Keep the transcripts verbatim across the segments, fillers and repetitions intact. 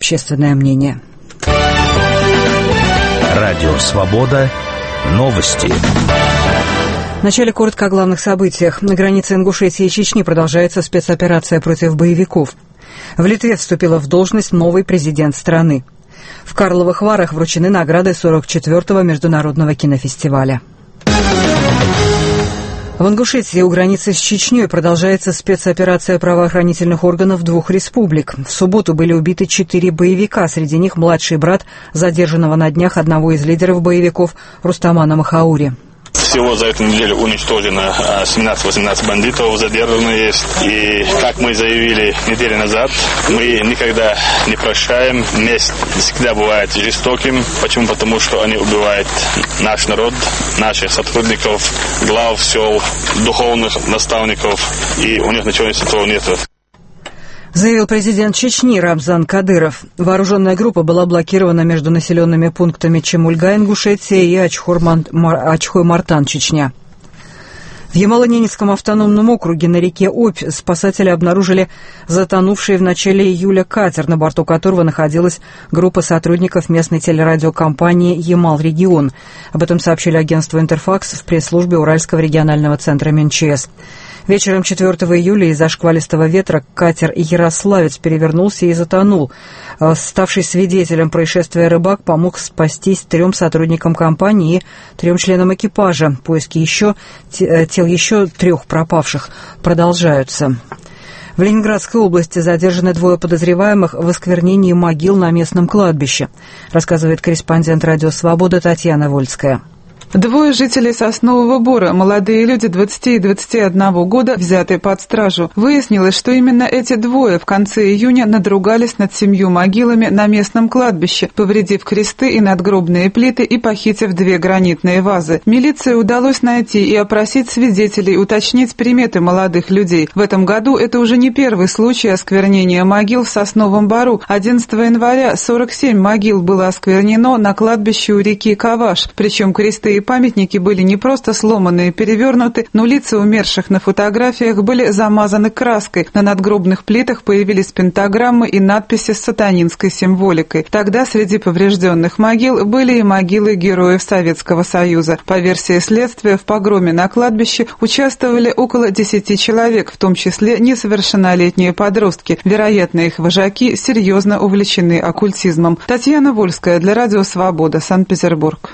общественное мнение. Радио «Свобода». Новости. Вначале коротко о главных событиях. На границе Ингушетии и Чечни продолжается спецоперация против боевиков. В Литве вступила в должность новый президент страны. В Карловых Варах вручены награды сорок четвёртого международного кинофестиваля. В Ингушетии у границы с Чечней продолжается спецоперация правоохранительных органов двух республик. В субботу были убиты четыре боевика, среди них младший брат задержанного на днях одного из лидеров боевиков Рустамана Махаури. Всего за эту неделю уничтожено семнадцать-восемнадцать бандитов, задержаны есть. И, как мы заявили неделю назад, мы никогда не прощаем. Месть всегда бывает жестоким. Почему? Потому что они убивают наш народ, наших сотрудников, глав сел, духовных наставников. И у них ничего святого нет. Заявил президент Чечни Рамзан Кадыров. Вооруженная группа была блокирована между населенными пунктами Чемульга, Ингушетия, и Ачхой-Мартан, Чечня. В Ямало-Ненецком автономном округе на реке Обь спасатели обнаружили затонувший в начале июля катер, на борту которого находилась группа сотрудников местной телерадиокомпании «Ямал-регион». Об этом сообщили агентству «Интерфакс» в пресс-службе Уральского регионального центра МЧС. Вечером четвёртого июля из-за шквалистого ветра катер «Ярославец» перевернулся и затонул. Ставший свидетелем происшествия рыбак помог спастись трем сотрудникам компании и трем членам экипажа. Поиски еще, тел еще трех пропавших продолжаются. В Ленинградской области задержаны двое подозреваемых в осквернении могил на местном кладбище, рассказывает корреспондент «Радио Свобода» Татьяна Вольская. Двое жителей Соснового Бора, молодые люди двадцати и двадцати одного года, взятые под стражу. Выяснилось, что именно эти двое в конце июня надругались над семью могилами на местном кладбище, повредив кресты и надгробные плиты и похитив две гранитные вазы. Милиции удалось найти и опросить свидетелей, уточнить приметы молодых людей. В этом году это уже не первый случай осквернения могил в Сосновом Бору. одиннадцатого января сорок семь могил было осквернено на кладбище у реки Каваш, причем кресты и памятники были не просто сломаны и перевернуты, но лица умерших на фотографиях были замазаны краской. На надгробных плитах появились пентаграммы и надписи с сатанинской символикой. Тогда среди поврежденных могил были и могилы героев Советского Союза. По версии следствия, в погроме на кладбище участвовали около десяти человек, в том числе несовершеннолетние подростки. Вероятно, их вожаки серьезно увлечены оккультизмом. Татьяна Вольская для Радио Свобода, Санкт-Петербург.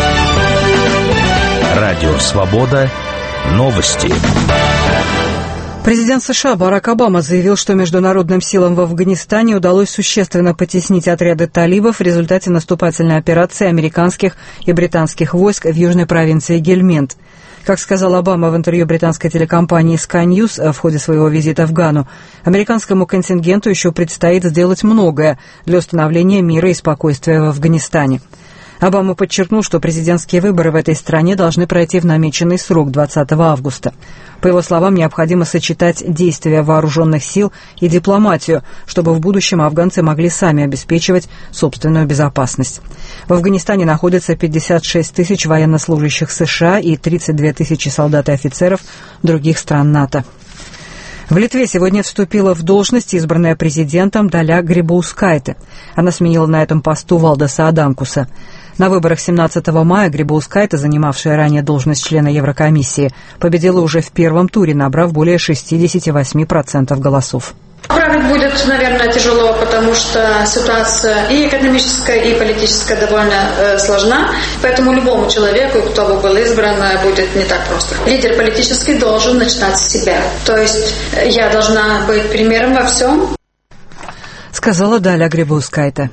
Радио «Свобода». Новости. Президент США Барак Обама заявил, что международным силам в Афганистане удалось существенно потеснить отряды талибов в результате наступательной операции американских и британских войск в южной провинции Гельмент. Как сказал Обама в интервью британской телекомпании Sky News в ходе своего визита в Гану, американскому контингенту еще предстоит сделать многое для установления мира и спокойствия в Афганистане. Обама подчеркнул, что президентские выборы в этой стране должны пройти в намеченный срок двадцатого августа. По его словам, необходимо сочетать действия вооруженных сил и дипломатию, чтобы в будущем афганцы могли сами обеспечивать собственную безопасность. В Афганистане находится пятьдесят шесть тысяч военнослужащих США и тридцать две тысячи солдат и офицеров других стран НАТО. В Литве сегодня вступила в должность избранная президентом Даля Грибаускайте. Она сменила на этом посту Валдеса Адамкуса. На выборах семнадцатого мая Грибаускайте, занимавшая ранее должность члена Еврокомиссии, победила уже в первом туре, набрав более шестьдесят восемь процентов голосов. Править будет, наверное, тяжело, потому что ситуация и экономическая, и политическая довольно э, сложна. Поэтому любому человеку, кто бы был избран, будет не так просто. Лидер политический должен начинать с себя. То есть я должна быть примером во всем. Сказала Даля Грибаускайте.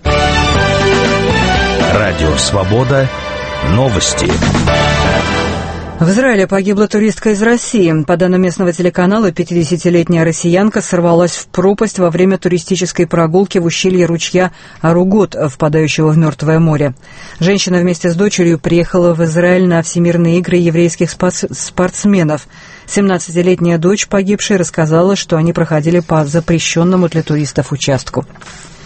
Радио «Свобода». Новости. В Израиле погибла туристка из России. По данным местного телеканала, пятидесятилетняя россиянка сорвалась в пропасть во время туристической прогулки в ущелье ручья Аругот, впадающего в Мертвое море. Женщина вместе с дочерью приехала в Израиль на Всемирные игры еврейских спортсменов. семнадцатилетняя дочь погибшей рассказала, что они проходили по запрещенному для туристов участку.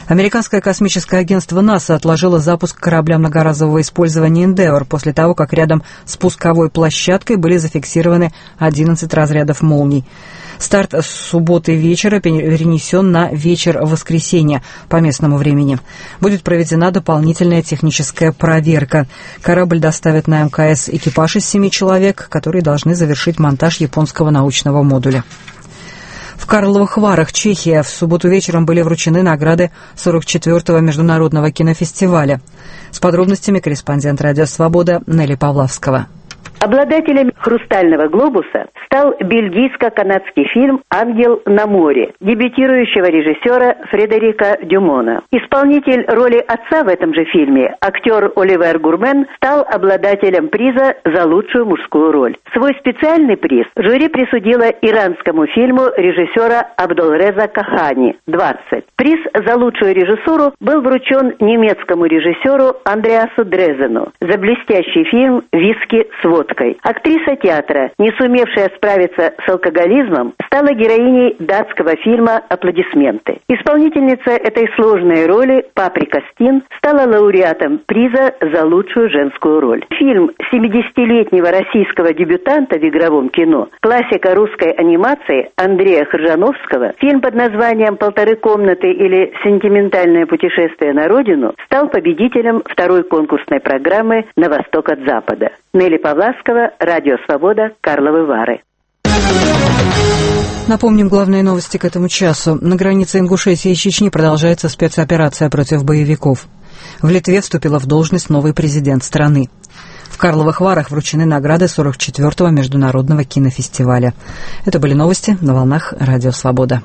Американское космическое агентство НАСА отложило запуск корабля многоразового использования «Эндевор» после того, как рядом с пусковой площадкой были зафиксированы одиннадцать разрядов молний. Старт с субботы вечера перенесен на вечер воскресенья по местному времени. Будет проведена дополнительная техническая проверка. Корабль доставит на МКС экипаж из семи человек, которые должны завершить монтаж японского научного модуля. В Карловых Варах, Чехия, в субботу вечером были вручены награды сорок четвёртого международного кинофестиваля. С подробностями корреспондент «Радио Свобода» Нелли Павлавского. Обладателем «Хрустального глобуса» стал бельгийско-канадский фильм «Ангел на море» дебютирующего режиссера Фредерика Дюмона. Исполнитель роли отца в этом же фильме, актер Оливер Гурмен, стал обладателем приза за лучшую мужскую роль. Свой специальный приз жюри присудило иранскому фильму режиссера Абдолреза Кахани «двадцать». Приз за лучшую режиссуру был вручен немецкому режиссеру Андреасу Дрезену за блестящий фильм «Виски с водкой». Актриса театра, не сумевшая справиться с алкоголизмом, стала героиней датского фильма «Аплодисменты». Исполнительница этой сложной роли, Паприка Стин, стала лауреатом приза за лучшую женскую роль. Фильм семидесятилетнего российского дебютанта в игровом кино, классика русской анимации Андрея Хржановского, фильм под названием «Полторы комнаты» или «Сентиментальное путешествие на родину», стал победителем второй конкурсной программы «На восток от запада». Нелли Павлавского, Радио Свобода, Карловы Вары. Напомним главные новости к этому часу. На границе Ингушетии и Чечни продолжается спецоперация против боевиков. В Литве вступила в должность новый президент страны. В Карловых Варах вручены награды сорок четвёртого международного кинофестиваля. Это были новости на волнах Радио Свобода.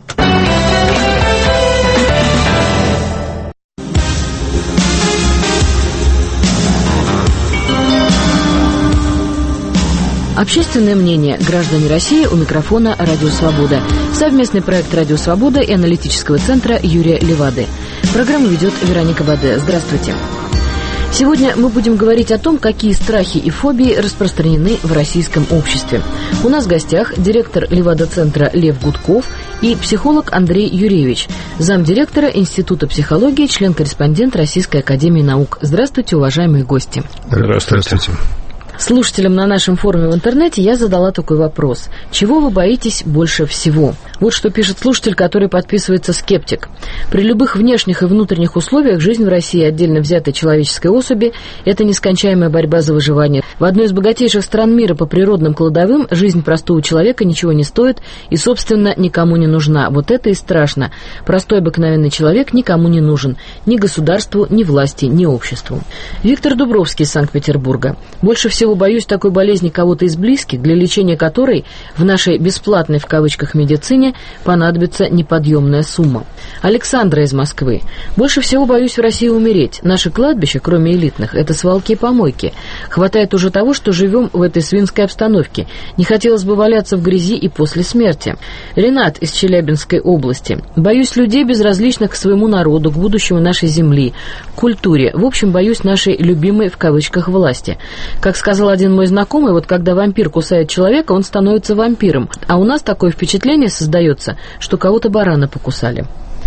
Общественное мнение. Граждане России, у микрофона «Радио Свобода». Совместный проект «Радио Свобода» и аналитического центра Юрия Левады. Программу ведет Вероника Баде. Здравствуйте. Сегодня мы будем говорить о том, какие страхи и фобии распространены в российском обществе. У нас в гостях директор Левада-центра Лев Гудков и психолог Андрей Юрьевич, замдиректора Института психологии, член-корреспондент Российской академии наук. Здравствуйте, уважаемые гости. Здравствуйте. Слушателям на нашем форуме в интернете я задала такой вопрос. Чего вы боитесь больше всего? Вот что пишет слушатель, который подписывается «Скептик». При любых внешних и внутренних условиях жизнь в России отдельно взятой человеческой особи – это нескончаемая борьба за выживание. В одной из богатейших стран мира по природным кладовым жизнь простого человека ничего не стоит и, собственно, никому не нужна. Вот это и страшно. Простой обыкновенный человек никому не нужен. Ни государству, ни власти, ни обществу. Виктор Дубровский из Санкт-Петербурга. Больше всего боюсь такой болезни кого-то из близких, для лечения которой в нашей «бесплатной» в кавычках медицине понадобится неподъемная сумма. Александра из Москвы. Больше всего боюсь в России умереть. Наши кладбища, кроме элитных, это свалки и помойки. Хватает уже того, что живем в этой свинской обстановке. Не хотелось бы валяться в грязи и после смерти. Ренат из Челябинской области. Боюсь людей, безразличных к своему народу, к будущему нашей земли, к культуре. В общем, боюсь нашей любимой в кавычках власти. Как сказал один мой знакомый, вот когда вампир кусает человека, он становится вампиром. А у нас такое впечатление создается, что кого-то барана покусали.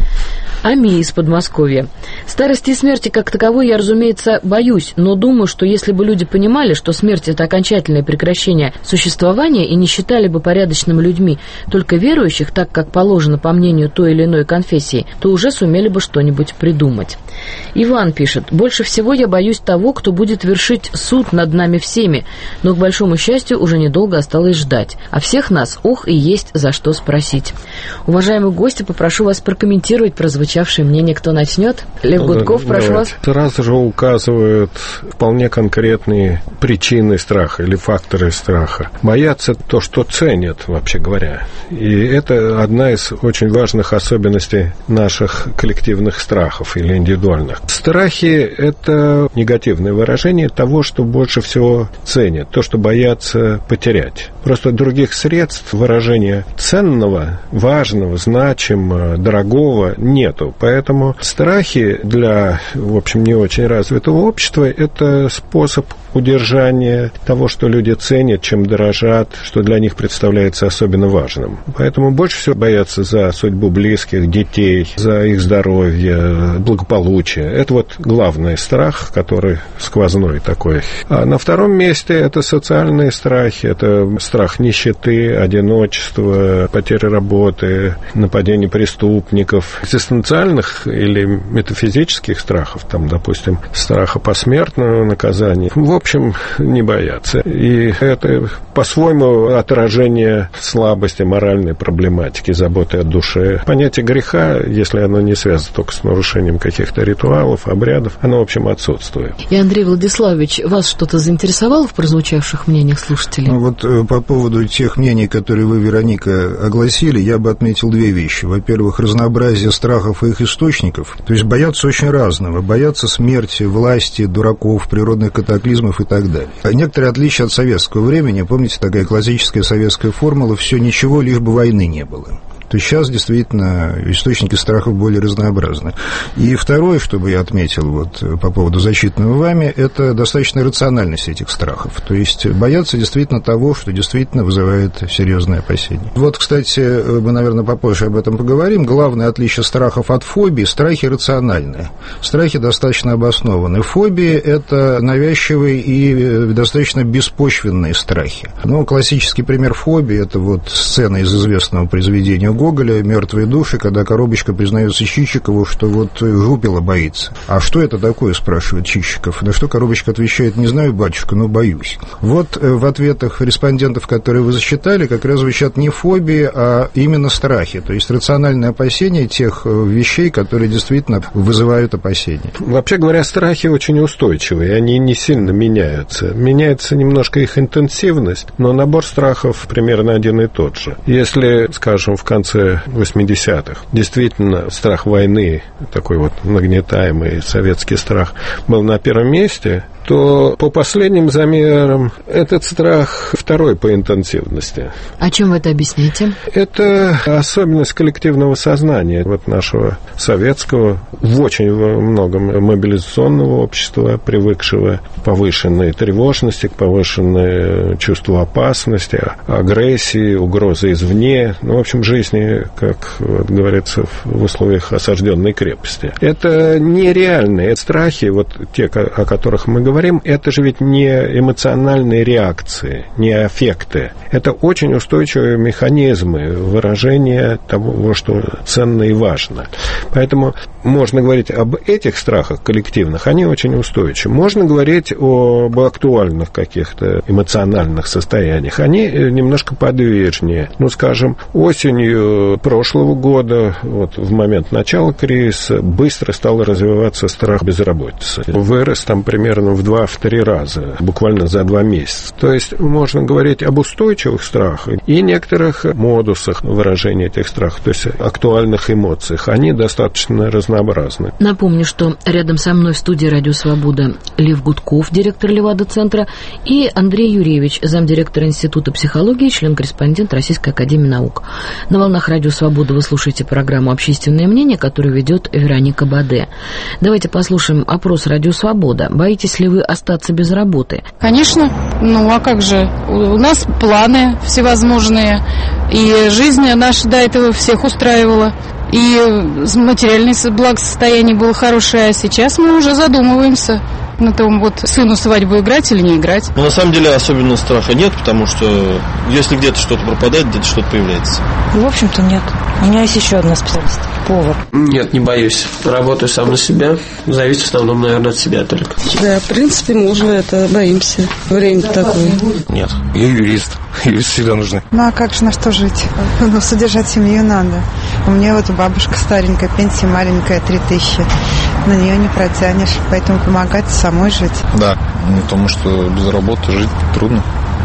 Ами из Подмосковья. Старости и смерти как таковой я, разумеется, боюсь, но думаю, что если бы люди понимали, что смерть — это окончательное прекращение существования, и не считали бы порядочными людьми только верующих, так как положено по мнению той или иной конфессии, то уже сумели бы что-нибудь придумать. Иван пишет: «Больше всего я боюсь того, кто будет вершить суд над нами всеми, но, к большому счастью, уже недолго осталось ждать. А всех нас, ох, и есть за что спросить». Уважаемые гости, попрошу вас прокомментировать прозвучавшее мнение. Кто начнет? Лев ну, Гудков, да, прошу давайте. вас. Сразу же указывают вполне конкретные причины страха или факторы страха. Боятся то, что ценят, вообще говоря. И это одна из очень важных особенностей наших коллективных страхов или индивидуальных. Страхи – это негативное выражение того, что больше всего ценят, то, что боятся потерять. Просто других средств выражения ценного, важного, значимого, дорогого нету. Поэтому страхи для, в общем, не очень развитого общества – это способ удержания того, что люди ценят, чем дорожат, что для них представляется особенно важным. Поэтому больше всего боятся за судьбу близких, детей, за их здоровье, благополучие. Это вот главный страх, который сквозной такой. А на втором месте это социальные страхи, это страх нищеты, одиночества, потери работы, нападений преступников, экзистенциальных или метафизических страхов, там, допустим, страха посмертного наказания. В общем, не боятся. И это по-своему отражение слабости, моральной проблематики, заботы о душе. Понятие греха, если оно не связано только с нарушением каких-то ритуалов, обрядов, оно, в общем, отсутствует. И, Андрей Владиславович, вас что-то заинтересовало в прозвучавших мнениях слушателей? Ну, вот по поводу тех мнений, которые вы, Вероника, огласили, я бы отметил две вещи. Во-первых, разнообразие страхов и их источников. То есть боятся очень разного. Боятся смерти, власти, дураков, природных катаклизмов и так далее. А некоторые отличия от советского времени, помните, такая классическая советская формула «все ничего, лишь бы войны не было». То сейчас действительно источники страхов более разнообразны. И второе, что бы я отметил вот, по поводу зачитанного вами, это достаточно рациональность этих страхов. То есть боятся действительно того, что действительно вызывает серьезные опасения. Вот, кстати, мы, наверное, попозже об этом поговорим. Главное отличие страхов от фобий – страхи рациональные. Страхи достаточно обоснованы. Фобии – это навязчивые и достаточно беспочвенные страхи. Ну, классический пример фобии – это вот сцена из известного произведения Гоголя «Мертвые души», когда коробочка признается Чичикову, что вот жупела боится. А что это такое, спрашивает Чичиков. На что коробочка отвечает: не знаю, батюшка, но боюсь. Вот в ответах респондентов, которые вы засчитали, как раз звучат не фобии, а именно страхи, то есть рациональные опасения тех вещей, которые действительно вызывают опасения. Вообще говоря, страхи очень устойчивые, они не сильно меняются. Меняется немножко их интенсивность, но набор страхов примерно один и тот же. Если, скажем, в конце восьмидесятых действительно страх войны, такой вот нагнетаемый советский страх, был на первом месте, то по последним замерам этот страх второй по интенсивности. А чем вы это объясняете? Это особенность коллективного сознания вот нашего советского, в очень многом мобилизационного общества, привыкшего к повышенной тревожности, к повышенной чувству опасности, агрессии, угрозы извне, ну, в общем, жизни, как вот, говорится, в условиях осажденной крепости. Это нереальные страхи, вот те, о которых мы говорим, говорим, это же ведь не эмоциональные реакции, не аффекты. Это очень устойчивые механизмы выражения того, что ценно и важно. Поэтому можно говорить об этих страхах коллективных, они очень устойчивы. Можно говорить об актуальных каких-то эмоциональных состояниях. Они немножко подвижнее. Ну, скажем, осенью прошлого года, вот в момент начала кризиса, быстро стал развиваться страх безработицы. Вырос там примерно в два-три раза, буквально за два месяца. То есть можно говорить об устойчивых страхах и некоторых модусах выражения этих страхов, то есть актуальных эмоциях. Они достаточно разнообразны. Напомню, что рядом со мной в студии «Радио Свобода» Лев Гудков, директор Левада-центра, и Андрей Юрьевич, замдиректора Института психологии, член-корреспондент Российской академии наук. На волнах «Радио Свобода» вы слушаете программу «Общественное мнение», которую ведет Вероника Баде. Давайте послушаем опрос «Радио Свобода». Боитесь ли вы остаться без работы? Конечно. Ну, а как же? У нас планы всевозможные, и жизнь наша до этого всех устраивала. И материальное благосостояние было хорошее, а сейчас мы уже задумываемся на том, вот сыну свадьбу играть или не играть. Но на самом деле особенно страха нет, потому что если где-то что-то пропадает, где-то что-то появляется. В общем-то нет. У меня есть еще одна специальность. Повар. Нет, не боюсь. Работаю сам на себя. Зависит в основном, наверное, от себя только. Да, в принципе, мы уже это боимся. Время такое. Нет, я юрист. Юрист всегда нужны. Ну, а как же на что жить? Ну, содержать семью надо. У меня вот бабушка старенькая, пенсия маленькая, три тысячи. На нее не протянешь, поэтому помогать самой жить. Да, потому что без работы жить трудно.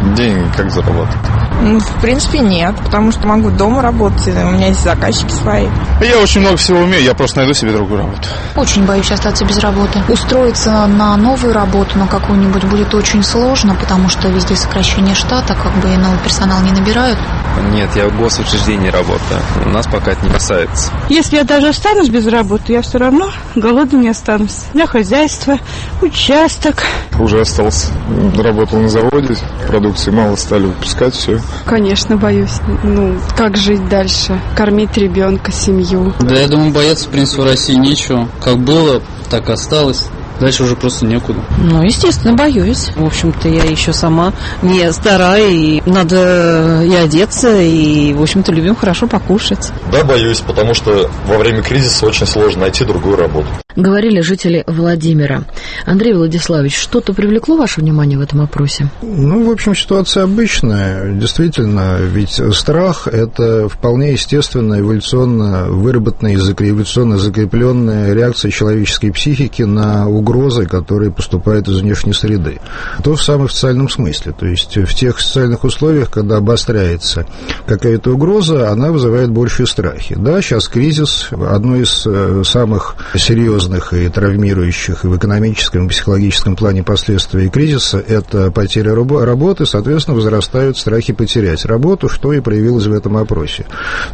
Деньги как заработать? Ну, в принципе, нет, потому что могу дома работать, у меня есть заказчики свои. Я очень много всего умею, я просто найду себе другую работу. Очень боюсь остаться без работы. Устроиться на новую работу, на какую-нибудь, будет очень сложно, потому что везде сокращение штата, как бы и новый персонал не набирают. Нет, я в госучреждении работаю. Нас пока это не касается. Если я даже останусь без работы, я все равно голодным не останусь. У меня хозяйство, участок. Уже остался. Работал на заводе, продукции мало стали выпускать, все. Конечно, боюсь. Ну, как жить дальше? Кормить ребенка, семью. Да, я думаю, бояться, в принципе, в России нечего. Как было, так и осталось. Дальше уже просто некуда. Ну, естественно, боюсь. В общем-то, я еще сама не старая, и надо и одеться, и, в общем-то, любим хорошо покушать. Да, боюсь, потому что во время кризиса очень сложно найти другую работу. Говорили жители Владимира. Андрей Владиславович, что-то привлекло ваше внимание в этом опросе? Ну, в общем, ситуация обычная. Действительно, ведь страх – это вполне естественно, эволюционно выработанная, эволюционно закрепленная реакция человеческой психики на угрозы, которые поступают из внешней среды. То в самом социальном смысле. То есть в тех социальных условиях, когда обостряется какая-то угроза, она вызывает большие страхи. Да, сейчас кризис, одно из самых серьезных и травмирующих и в экономическом, и в психологическом плане последствий кризиса – это потеря работы, соответственно, возрастают страхи потерять работу, что и проявилось в этом опросе.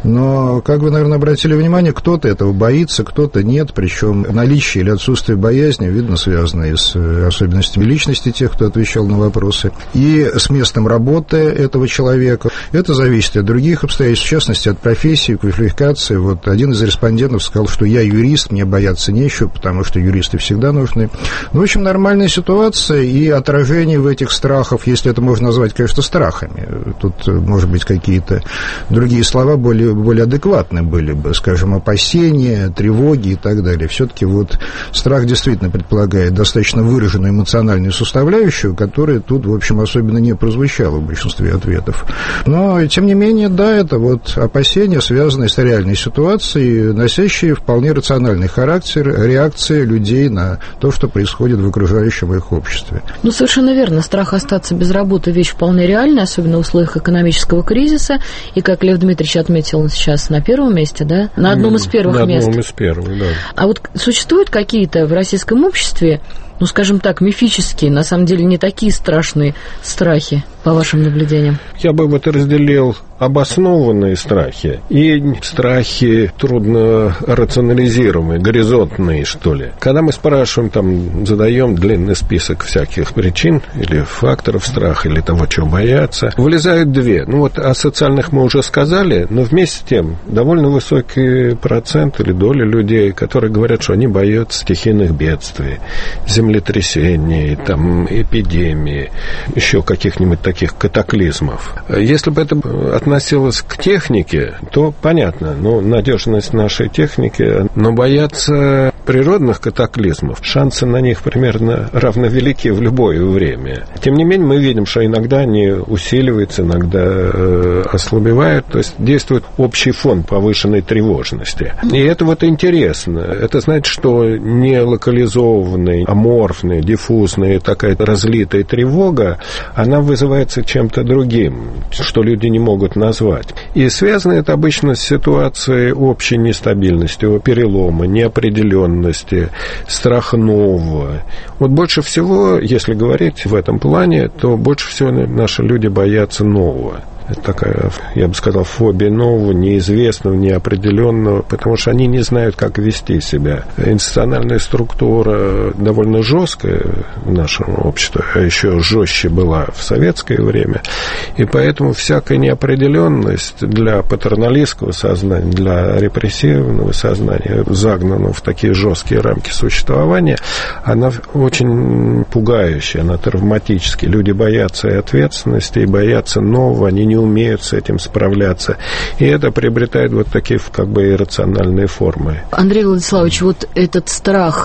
Но, как вы, наверное, обратили внимание, кто-то этого боится, кто-то нет, причем наличие или отсутствие боязни, видно, связано и с особенностями личности тех, кто отвечал на вопросы, и с местом работы этого человека. Это зависит от других обстоятельств, в частности, от профессии, квалификации. Вот один из респондентов сказал, что я юрист, мне бояться нечего, потому что юристы всегда нужны. Ну, в общем, нормальная ситуация и отражение в этих страхах, если это можно назвать, конечно, страхами. Тут, может быть, какие-то другие слова более, более адекватны были бы, скажем, опасения, тревоги и так далее. Все-таки вот страх действительно предполагает достаточно выраженную эмоциональную составляющую, которая тут, в общем, особенно не прозвучала в большинстве ответов. Но, тем не менее, да, это вот опасения, связанные с реальной ситуацией, носящие вполне рациональный характер, реакция людей на то, что происходит в окружающем их обществе. Ну, совершенно верно. Страх остаться без работы – вещь вполне реальная, особенно в условиях экономического кризиса. И, как Лев Дмитриевич отметил сейчас, на первом месте, да? На одном из первых на мест. На одном из первых, да. А вот существуют какие-то в российском обществе, ну, скажем так, мифические, на самом деле не такие страшные страхи, по вашим наблюдениям? Я бы вот разделил обоснованные страхи и страхи трудно рационализируемые, горизонтные, что ли. Когда мы спрашиваем, там, задаем длинный список всяких причин или факторов страха, или того, чего боятся, вылезают две. Ну, вот о социальных мы уже сказали, но вместе с тем довольно высокий процент или доля людей, которые говорят, что они боятся стихийных бедствий, землетрясений, там, эпидемии, еще каких-нибудь таких катаклизмов. Если бы это относилось к технике, то понятно, ну, надежность нашей техники, но бояться природных катаклизмов, шансы на них примерно равновелики в любое время. Тем не менее, мы видим, что иногда они усиливаются, иногда э, ослабевают, то есть действует общий фон повышенной тревожности. И это вот интересно. Это значит, что не локализованная, аморфная, диффузная, такая разлитая тревога, она вызывается чем-то другим, что люди не могут назвать. И связано это обычно с ситуацией общей нестабильности, перелома, неопределенности, страха нового. Вот больше всего, если говорить в этом плане, то больше всего наши люди боятся нового. Это такая, я бы сказал, фобия нового, неизвестного, неопределенного, потому что они не знают, как вести себя. Институциональная структура довольно жесткая в нашем обществе, а еще жестче была в советское время, и поэтому всякая неопределенность для патерналистского сознания, для репрессивного сознания, загнанного в такие жесткие рамки существования, она очень пугающая, она травматическая. Люди боятся и ответственности, и боятся нового, они не умеют с этим справляться. И это приобретает вот такие как бы иррациональные формы. Андрей Владиславович, вот этот страх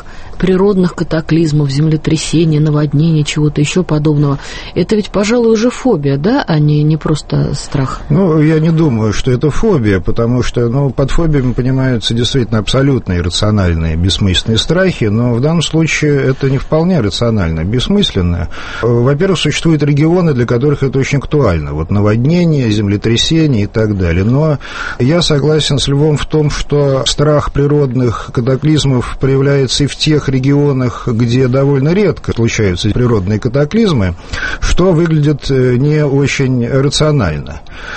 природных катаклизмов, землетрясений, наводнений, чего-то еще подобного. Это ведь, пожалуй, уже фобия, да, а не, не просто страх? Ну, я не думаю, что это фобия, потому что, ну, под фобиями понимаются действительно абсолютно иррациональные, бессмысленные страхи, но в данном случае это не вполне рационально, бессмысленно. Во-первых, существуют регионы, для которых это очень актуально. Вот наводнения, землетрясения и так далее. Но я согласен с Львом в том, что страх природных катаклизмов проявляется и в тех регионах, где довольно редко случаются природные катаклизмы, что выглядит не очень рационально.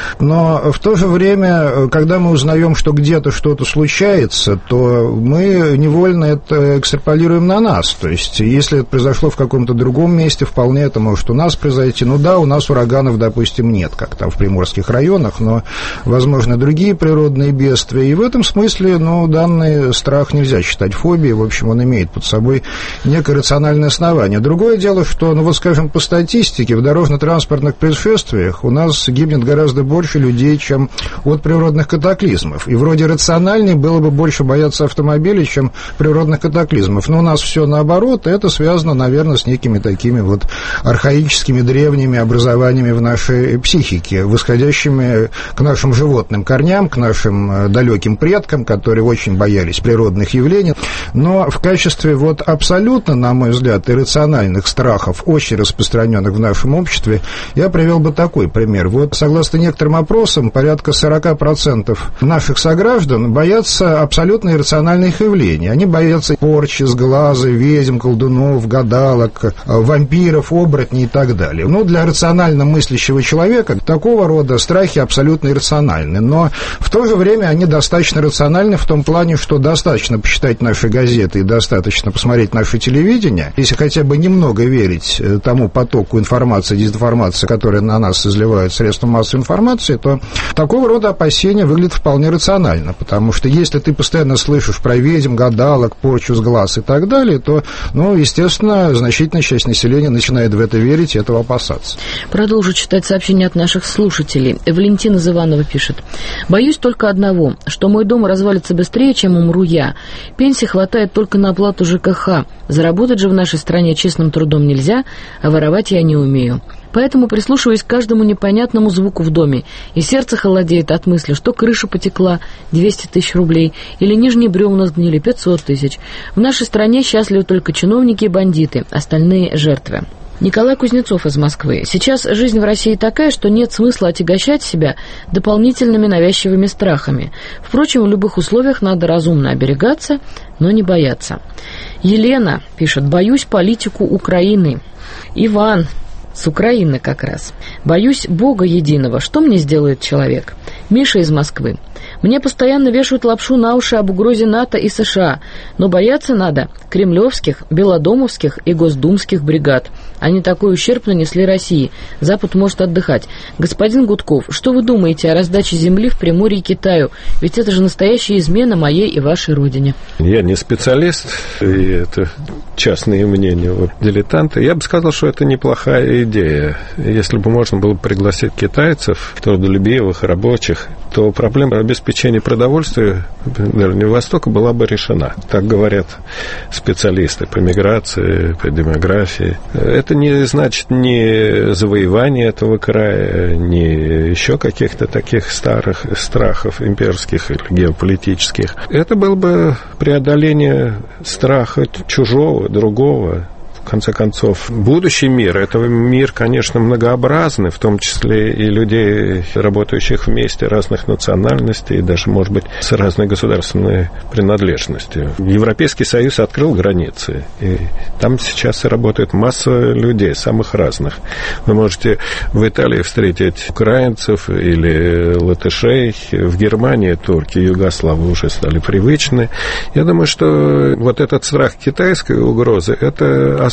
Но в то же время, когда мы узнаем, что где-то что-то случается, то мы невольно это экстраполируем на нас. То есть, если это произошло в каком-то другом месте, вполне это может у нас произойти. Ну да, у нас ураганов, допустим, нет, как там в приморских районах, но, возможно, другие природные бедствия. И в этом смысле, ну, данный страх нельзя считать фобией. В общем, он имеет под собой некое рациональное основание. Другое дело, что, ну, вот, скажем, по статистике, в дорожно-транспортных происшествиях у нас гибнет гораздо больше людей, чем от природных катаклизмов. И вроде рациональнее было бы больше бояться автомобилей, чем природных катаклизмов. Но у нас все наоборот, и это связано, наверное, с некими такими вот архаическими древними образованиями в нашей психике, восходящими к нашим животным корням, к нашим далеким предкам, которые очень боялись природных явлений. Но в качестве вот абсолютно, на мой взгляд, иррациональных страхов, очень распространенных в нашем обществе, я привел бы такой пример. Вот, согласно некоторым опросам, порядка сорок процентов наших сограждан боятся абсолютно иррациональных явлений. Они боятся порчи, сглаза, ведьм, колдунов, гадалок, вампиров, оборотней и так далее. Ну, для рационально мыслящего человека такого рода страхи абсолютно иррациональны. Но в то же время они достаточно рациональны в том плане, что достаточно почитать наши газеты и достаточно посмотреть наше телевидение. Если хотя бы немного верить тому потоку информации, дезинформации, которая на нас изливают средства массовой информации, то такого рода опасения выглядят вполне рационально. Потому что если ты постоянно слышишь про ведьм, гадалок, порчу с глаз и так далее, то, ну, естественно, значительная часть населения начинает в это верить и этого опасаться. Продолжу читать сообщения от наших слушателей. Валентина из Иванова пишет. «Боюсь только одного, что мой дом развалится быстрее, чем умру я. Пенсии хватает только на оплату ЖКХ. Заработать же в нашей стране честным трудом нельзя, а воровать я не умею. Поэтому прислушиваюсь к каждому непонятному звуку в доме, и сердце холодеет от мысли, что крыша потекла двести тысяч рублей, или нижние бревна сгнили пятьсот тысяч. В нашей стране счастливы только чиновники и бандиты, остальные жертвы». Николай Кузнецов из Москвы. Сейчас жизнь в России такая, что нет смысла отягощать себя дополнительными навязчивыми страхами. Впрочем, в любых условиях надо разумно оберегаться, но не бояться. Елена пишет. «Боюсь политику Украины». Иван с Украины как раз. «Боюсь Бога единого. Что мне сделает человек?» Миша из Москвы. «Мне постоянно вешают лапшу на уши об угрозе НАТО и США, но бояться надо кремлевских, белодомовских и госдумских бригад. Они такой ущерб нанесли России. Запад может отдыхать. Господин Гудков, что вы думаете о раздаче земли в Приморье Китаю? Ведь это же настоящая измена моей и вашей родине». Я не специалист, и это частные мнения вот, дилетанта. Я бы сказал, что это неплохая идея. Если бы можно было пригласить китайцев, трудолюбивых, рабочих, то проблема обеспечения продовольствия на Дальнем Востоке была бы решена. Так говорят специалисты по миграции, по демографии. Это не значит ни завоевание этого края, ни еще каких-то таких старых страхов имперских или геополитических. Это было бы преодоление страха чужого, другого. В конце концов, будущий мир, это мир, конечно, многообразный, в том числе и людей, работающих вместе, разных национальностей, и даже, может быть, с разной государственной принадлежностью. Европейский Союз открыл границы, и там сейчас работает масса людей, самых разных. Вы можете в Италии встретить украинцев или латышей, в Германии турки, югославы уже стали привычны. Я думаю, что вот этот страх китайской угрозы, это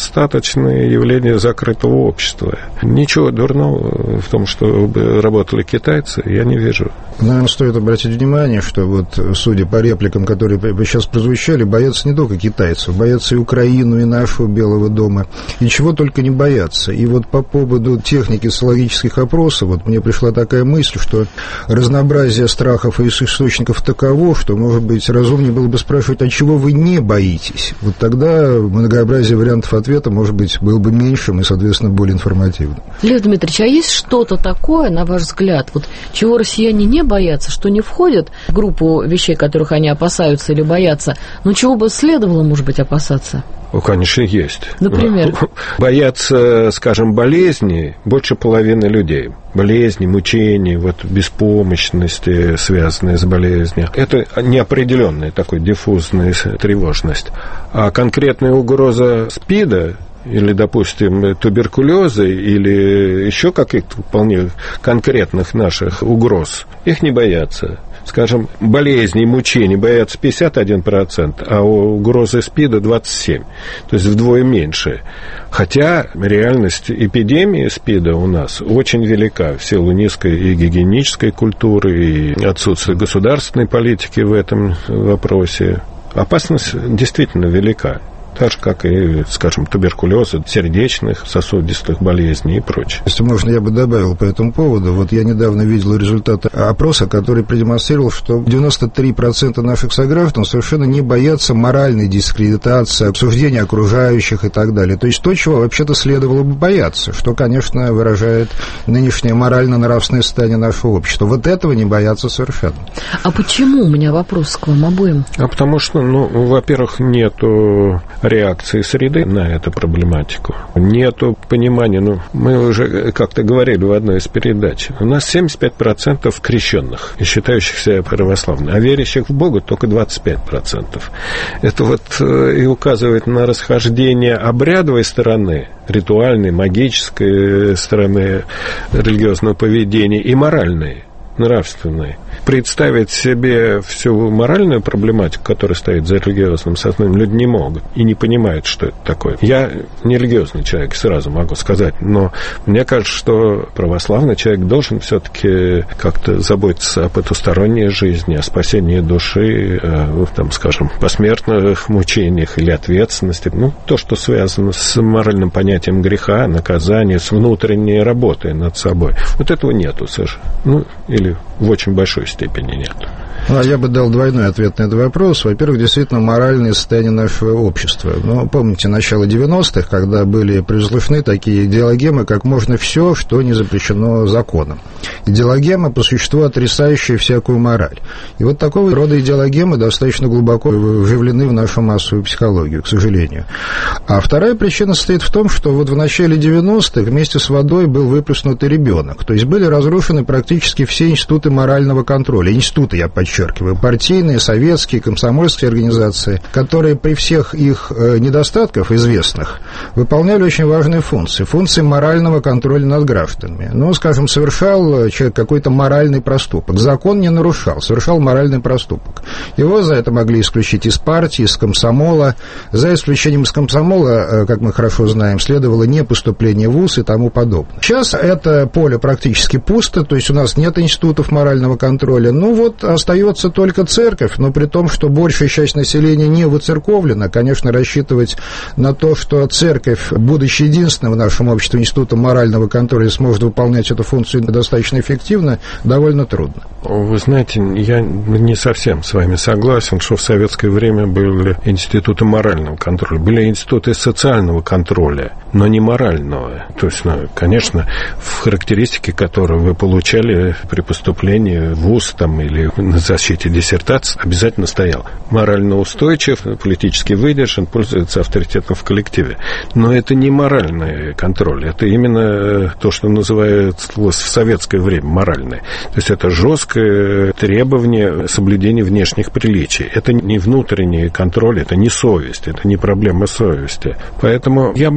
достаточное явление закрытого общества. Ничего дурного в том, что работали китайцы, я не вижу. Наверное, стоит обратить внимание, что вот, судя по репликам, которые сейчас прозвучали, боятся не только китайцев, боятся и Украину, и нашего Белого дома, и чего только не боятся. И вот по поводу техники социологических опросов, вот мне пришла такая мысль, что разнообразие страхов и источников таково, что, может быть, разумнее было бы спрашивать, а чего вы не боитесь? Вот тогда многообразие вариантов ответа, может быть, было бы меньшим и, соответственно, более информативным. Лев Дмитриевич, а есть что-то такое, на ваш взгляд, вот чего россияне не боятся, что не входит в группу вещей, которых они опасаются или боятся, но чего бы следовало, может быть, опасаться? Ну, конечно, есть. Например? Боятся, скажем, болезней больше половины людей. Болезни, мучений, вот, беспомощности, связанные с болезнью. Это неопределенная такая диффузная тревожность. А конкретная угроза СПИДа или, допустим, туберкулеза, или еще каких-то вполне конкретных наших угроз, их не боятся. Скажем, болезней, мучений боятся пятьдесят один процент, а угрозы СПИДа двадцать семь процентов, то есть вдвое меньше. Хотя реальность эпидемии СПИДа у нас очень велика в силу низкой и гигиенической культуры, и отсутствия государственной политики в этом вопросе. Опасность действительно велика. Так же, как и, скажем, туберкулеза, сердечных, сосудистых болезней и прочее. Если можно, я бы добавил по этому поводу. Вот я недавно видел результаты опроса, который продемонстрировал, что девяносто три процента наших сограждан совершенно не боятся моральной дискредитации, обсуждения окружающих и так далее. То есть то, чего вообще-то следовало бы бояться, что, конечно, выражает нынешнее морально-нравственное состояние нашего общества. Вот этого не боятся совершенно. А почему? У меня вопрос к вам обоим. А потому что, ну, во-первых, нету реакции среды на эту проблематику. Нету понимания, ну, мы уже как-то говорили в одной из передач, у нас семьдесят пять процентов крещенных и считающих себя православными, а верящих в Бога только двадцать пять процентов. Это вот и указывает на расхождение обрядовой стороны, ритуальной, магической стороны религиозного поведения и моральной, нравственной. Представить себе всю моральную проблематику, которая стоит за религиозным сознанием, люди не могут и не понимают, что это такое. Я не религиозный человек, сразу могу сказать, но мне кажется, что православный человек должен все-таки как-то заботиться о потусторонней жизни, о спасении души, о, там, скажем, посмертных мучениях или ответственности. Ну, то, что связано с моральным понятием греха, наказания, с внутренней работой над собой. Вот этого нету, Саша. Ну, или в очень большой степени нет. Ну, а я бы дал двойной ответ на этот вопрос. Во-первых, действительно, моральное состояние нашего общества. Ну, помните, начало девяностых, когда были произнесены такие идеологемы, как «можно все, что не запрещено законом». Идеологемы, по существу, отрицающие всякую мораль. И вот такого рода идеологемы достаточно глубоко вживлены в нашу массовую психологию, к сожалению. А вторая причина состоит в том, что вот в начале девяностых вместе с водой был выплеснут и ребенок. То есть были разрушены практически все институты морального контроля. Институты, я подчеркиваю. Подчеркиваю, партийные, советские, комсомольские организации, которые при всех их э, недостатках известных выполняли очень важные функции. Функции морального контроля над гражданами. Ну, скажем, совершал человек какой-то моральный проступок. Закон не нарушал, совершал моральный проступок. Его за это могли исключить из партии, из комсомола. За исключением из комсомола, э, как мы хорошо знаем, следовало не поступление в вуз и тому подобное. Сейчас это поле практически пусто, то есть у нас нет институтов морального контроля. Ну, вот остается только церковь, но при том, что большая часть населения не выцерковлена, конечно, рассчитывать на то, что церковь, будучи единственным в нашем обществе институтом морального контроля, сможет выполнять эту функцию достаточно эффективно, довольно трудно. Вы знаете, я не совсем с вами согласен, что в советское время были институты морального контроля, были институты социального контроля, но не морального. То есть, ну, конечно, в характеристике, которую вы получали при поступлении в вуз там, или на защите диссертации, обязательно стоял морально устойчив, политически выдержан, пользуется авторитетом в коллективе. Но это не моральный контроль, это именно то, что называется в советское время моральное. То есть это жесткое требование соблюдения внешних приличий. Это не внутренний контроль, это не совесть, это не проблема совести. Поэтому я бы не сказал,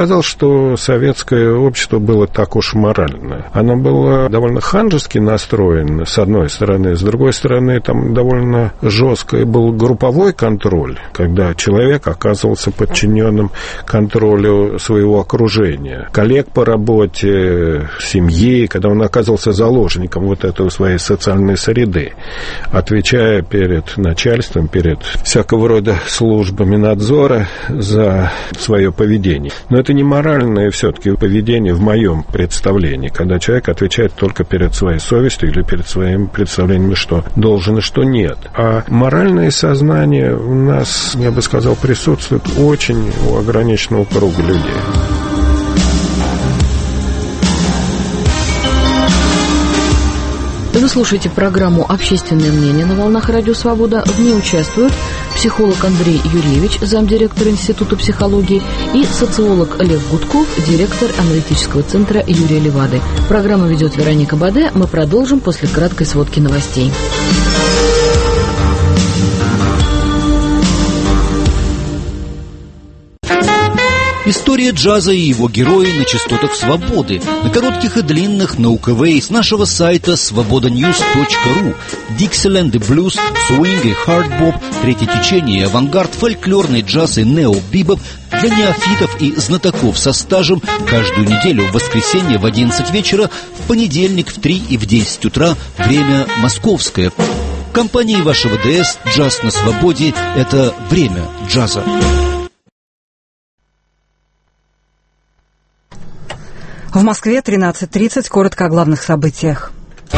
сказал, что советское общество было так уж моральное. Оно было довольно ханжески настроено, с одной стороны. С другой стороны, там довольно жесткий был групповой контроль, когда человек оказывался подчиненным контролю своего окружения. Коллег по работе, семьи, когда он оказывался заложником вот этого своей социальной среды, отвечая перед начальством, перед всякого рода службами надзора за свое поведение. Но это не моральное все-таки поведение в моем представлении, когда человек отвечает только перед своей совестью или перед своим представлением, что должен и что нет. А моральное сознание у нас, я бы сказал, присутствует очень у ограниченного круга людей. Вы слушаете программу «Общественное мнение» на волнах Радио Свобода. В ней участвуют психолог Андрей Юрьевич, замдиректора Института психологии, и социолог Олег Гудков, директор аналитического центра Юрия Левады. Программу ведет Вероника Баде. Мы продолжим после краткой сводки новостей. История джаза и его герои на частотах свободы, на коротких и длинных, на УКВ, с нашего сайта свобода ньюс точка ру. Диксиленд и блюз, свинг и хардбоп, третье течение и авангард, фольклорный джаз и нео-бибоп для неофитов и знатоков со стажем каждую неделю в воскресенье в одиннадцать вечера, в понедельник в три и в десять утра, время московское. В компании вашего ДС «Джаз на свободе» — это время джаза. В Москве тринадцать тридцать. Коротко о главных событиях.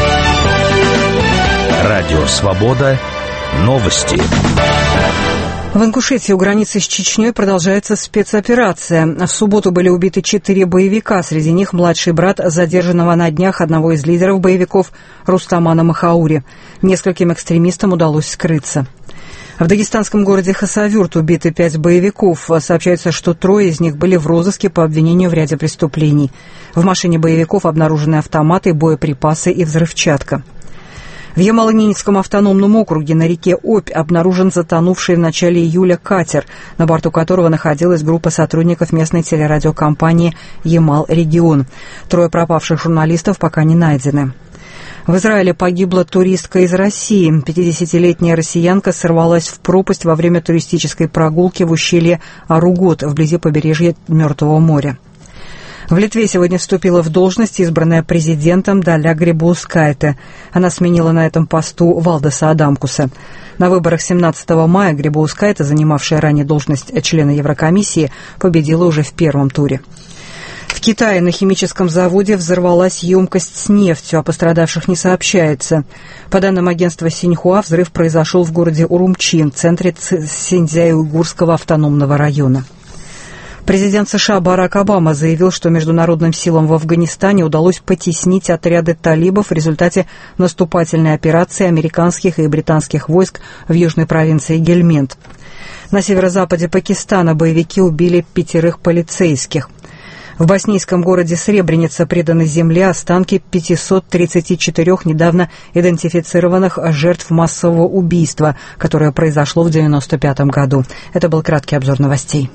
Радио «Свобода». Новости. В Ингушетии у границы с Чечней продолжается спецоперация. В субботу были убиты четыре боевика. Среди них младший брат задержанного на днях одного из лидеров боевиков Рустамана Махаури. Нескольким экстремистам удалось скрыться. В дагестанском городе Хасавюрт убиты пять боевиков. Сообщается, что трое из них были в розыске по обвинению в ряде преступлений. В машине боевиков обнаружены автоматы, боеприпасы и взрывчатка. В Ямало-Ненецком автономном округе на реке Обь обнаружен затонувший в начале июля катер, на борту которого находилась группа сотрудников местной телерадиокомпании «Ямал-Регион». Трое пропавших журналистов пока не найдены. В Израиле погибла туристка из России. пятидесятилетняя россиянка сорвалась в пропасть во время туристической прогулки в ущелье Аругот, вблизи побережья Мертвого моря. В Литве сегодня вступила в должность избранная президентом Даля Грибаускайте. Она сменила на этом посту Валдеса Адамкуса. На выборах семнадцатого мая Грибаускайте, занимавшая ранее должность члена Еврокомиссии, победила уже в первом туре. В Китае на химическом заводе взорвалась емкость с нефтью, о пострадавших не сообщается. По данным агентства Синьхуа, взрыв произошел в городе Урумчи, центре Синьцзяй-Уйгурского автономного района. Президент США Барак Обама заявил, что международным силам в Афганистане удалось потеснить отряды талибов в результате наступательной операции американских и британских войск в южной провинции Гельмент. На северо-западе Пакистана боевики убили пятерых полицейских. В боснийском городе Сребреница преданы земле останки пятисот тридцати четырёх недавно идентифицированных жертв массового убийства, которое произошло в девяносто пятом году. Это был краткий обзор новостей.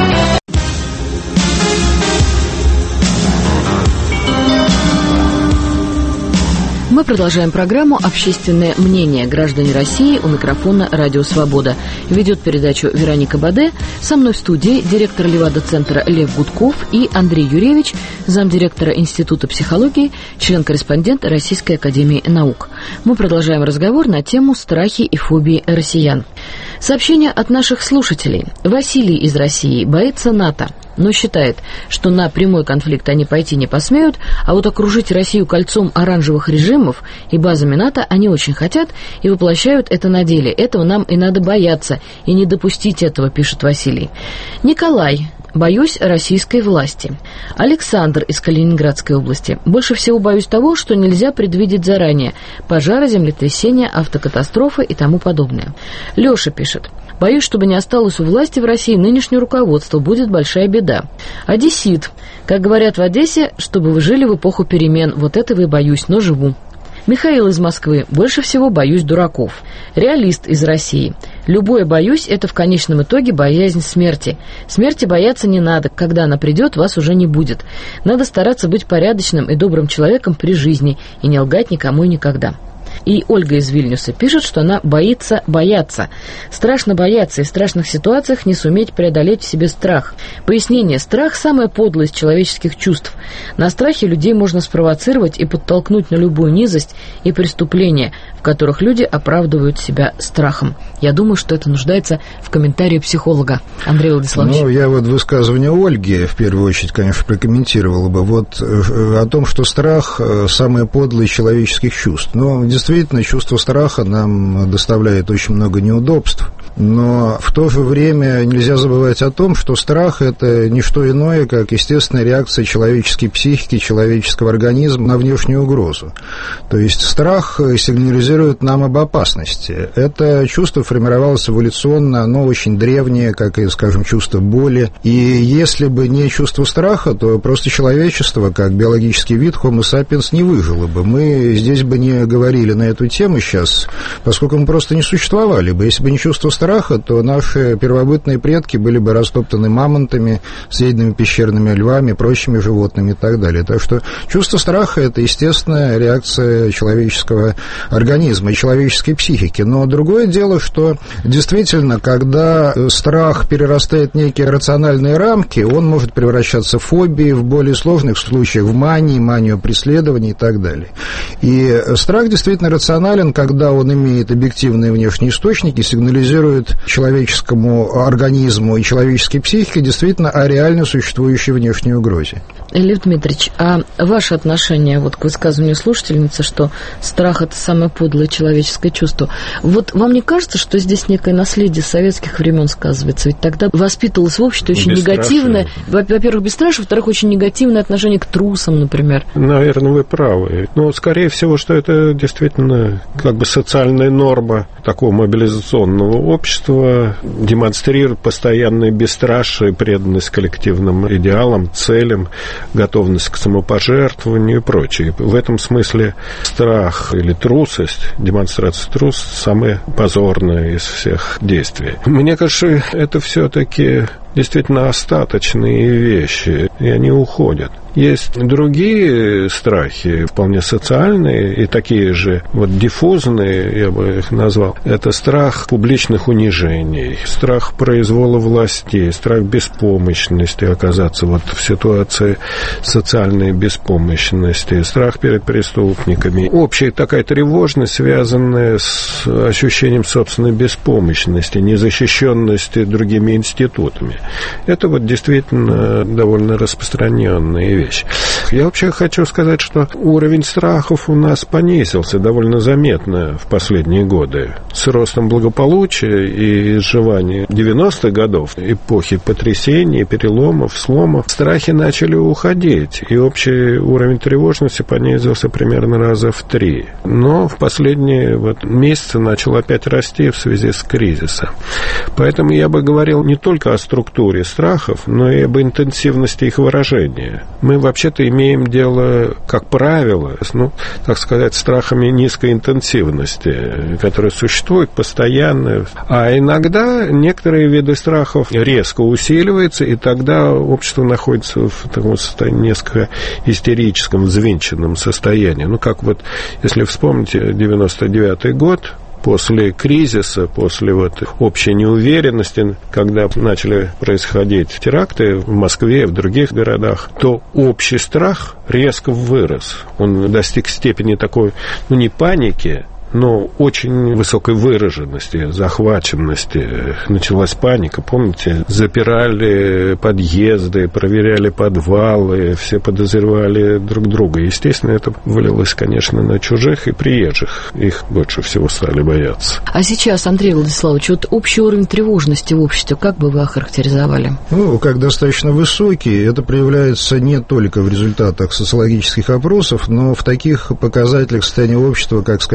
Мы продолжаем программу «Общественное мнение». Граждане России, у микрофона «Радио Свобода». Ведет передачу Вероника Баде. Со мной в студии директор Левада-центра Лев Гудков и Андрей Юрьевич, замдиректора Института психологии, член-корреспондент Российской академии наук. Мы продолжаем разговор на тему «Страхи и фобии россиян». Сообщение от наших слушателей. Василий из России боится НАТО, но считает, что на прямой конфликт они пойти не посмеют, а вот окружить Россию кольцом оранжевых режимов и базами НАТО они очень хотят и воплощают это на деле. Этого нам и надо бояться, и не допустить этого, пишет Василий. Николай. Боюсь российской власти. Александр из Калининградской области. Больше всего боюсь того, что нельзя предвидеть заранее. Пожары, землетрясения, автокатастрофы и тому подобное. Леша пишет. Боюсь, чтобы не осталось у власти в России нынешнее руководство. Будет большая беда. Одессит. Как говорят в Одессе, чтобы вы жили в эпоху перемен. Вот этого и боюсь, но живу. Михаил из Москвы. Больше всего боюсь дураков. Реалист из России. Любое «боюсь» — это в конечном итоге боязнь смерти. Смерти бояться не надо. Когда она придет, вас уже не будет. Надо стараться быть порядочным и добрым человеком при жизни и не лгать никому и никогда. И Ольга из Вильнюса пишет, что она боится бояться. Страшно бояться и в страшных ситуациях не суметь преодолеть в себе страх. Пояснение. Страх – самое подлое из человеческих чувств. На страхе людей можно спровоцировать и подтолкнуть на любую низость и преступление, в которых люди оправдывают себя страхом. Я думаю, что это нуждается в комментарии психолога. Андрей Владиславович. Ну, я вот высказывание Ольги, в первую очередь, конечно, прокомментировал бы. Вот о том, что страх – самое подлое из человеческих чувств. Но действительно, чувство страха нам доставляет очень много неудобств. Но в то же время нельзя забывать о том, что страх – это не что иное, как естественная реакция человеческой психики, человеческого организма на внешнюю угрозу. То есть страх сигнализирует нам об опасности. Это чувство формировалось эволюционно, оно очень древнее, как и, скажем, чувство боли. И если бы не чувство страха, то просто человечество, как биологический вид Homo sapiens, не выжило бы. Мы здесь бы не говорили на эту тему сейчас, поскольку мы просто не существовали бы. Если бы не чувство страха, то наши первобытные предки были бы растоптаны мамонтами, съеденными пещерными львами, прочими животными и так далее. Так что чувство страха – это естественная реакция человеческого организма и человеческой психики. Но другое дело, что действительно, когда страх перерастает в некие рациональные рамки, он может превращаться в фобии, в более сложных случаях в мании, манию преследования и так далее. И страх действительно рационален, когда он имеет объективные внешние источники, сигнализирует человеческому организму и человеческой психике действительно о реально существующей внешней угрозе. Лев Дмитриевич, а ваше отношение вот к высказыванию слушательницы, что страх – это самое подлое человеческое чувство, вот вам не кажется, что здесь некое наследие советских времен сказывается? Ведь тогда воспитывалось в обществе очень негативное, во-первых, бесстрашие, во-вторых, очень негативное отношение к трусам, например. Наверное, вы правы. Но, скорее всего, что это действительно как бы социальная норма такого мобилизационного общества, демонстрирует постоянное бесстрашие, преданность коллективным идеалам, целям, готовность к самопожертвованию и прочее. В этом смысле страх или трусость, демонстрация трусости, самое позорное из всех действий. Мне кажется, это все-таки действительно остаточные вещи, и они уходят. Есть другие страхи, вполне социальные, и такие же вот диффузные, я бы их назвал. Это страх публичных унижений, страх произвола властей, страх беспомощности, оказаться вот в ситуации социальной беспомощности, страх перед преступниками. Общая такая тревожность, связанная с ощущением собственной беспомощности, незащищенности другими институтами. Это вот действительно довольно распространенные вещи. Я вообще хочу сказать, что уровень страхов у нас понизился довольно заметно в последние годы. С ростом благополучия и изживания девяностых годов, эпохи потрясений, переломов, сломов, страхи начали уходить, и общий уровень тревожности понизился примерно раза в три. Но в последние вот месяцы начал опять расти в связи с кризисом. Поэтому я бы говорил не только о структуре страхов, но и об интенсивности их выражения. Мы вообще-то имеем дело, как правило, с, ну, так сказать, страхами низкой интенсивности, которые существуют постоянно. А иногда некоторые виды страхов резко усиливаются, и тогда общество находится в таком состоянии несколько истерическом, взвинченном состоянии. Ну, как вот, если вспомните девяносто девятый год, после кризиса, после вот общей неуверенности, когда начали происходить теракты в Москве и в других городах, то общий страх резко вырос. Он достиг степени такой, ну, не паники, но очень высокой выраженности, захваченности. Началась паника, помните? Запирали подъезды, проверяли подвалы, все подозревали друг друга. Естественно, это вылилось, конечно, на чужих и приезжих. Их больше всего стали бояться. А сейчас, Андрей Владиславович, вот общий уровень тревожности в обществе, как бы вы охарактеризовали? Ну, как достаточно высокий. Это проявляется не только в результатах социологических опросов, но в таких показателях состояния общества, как, скажем, количество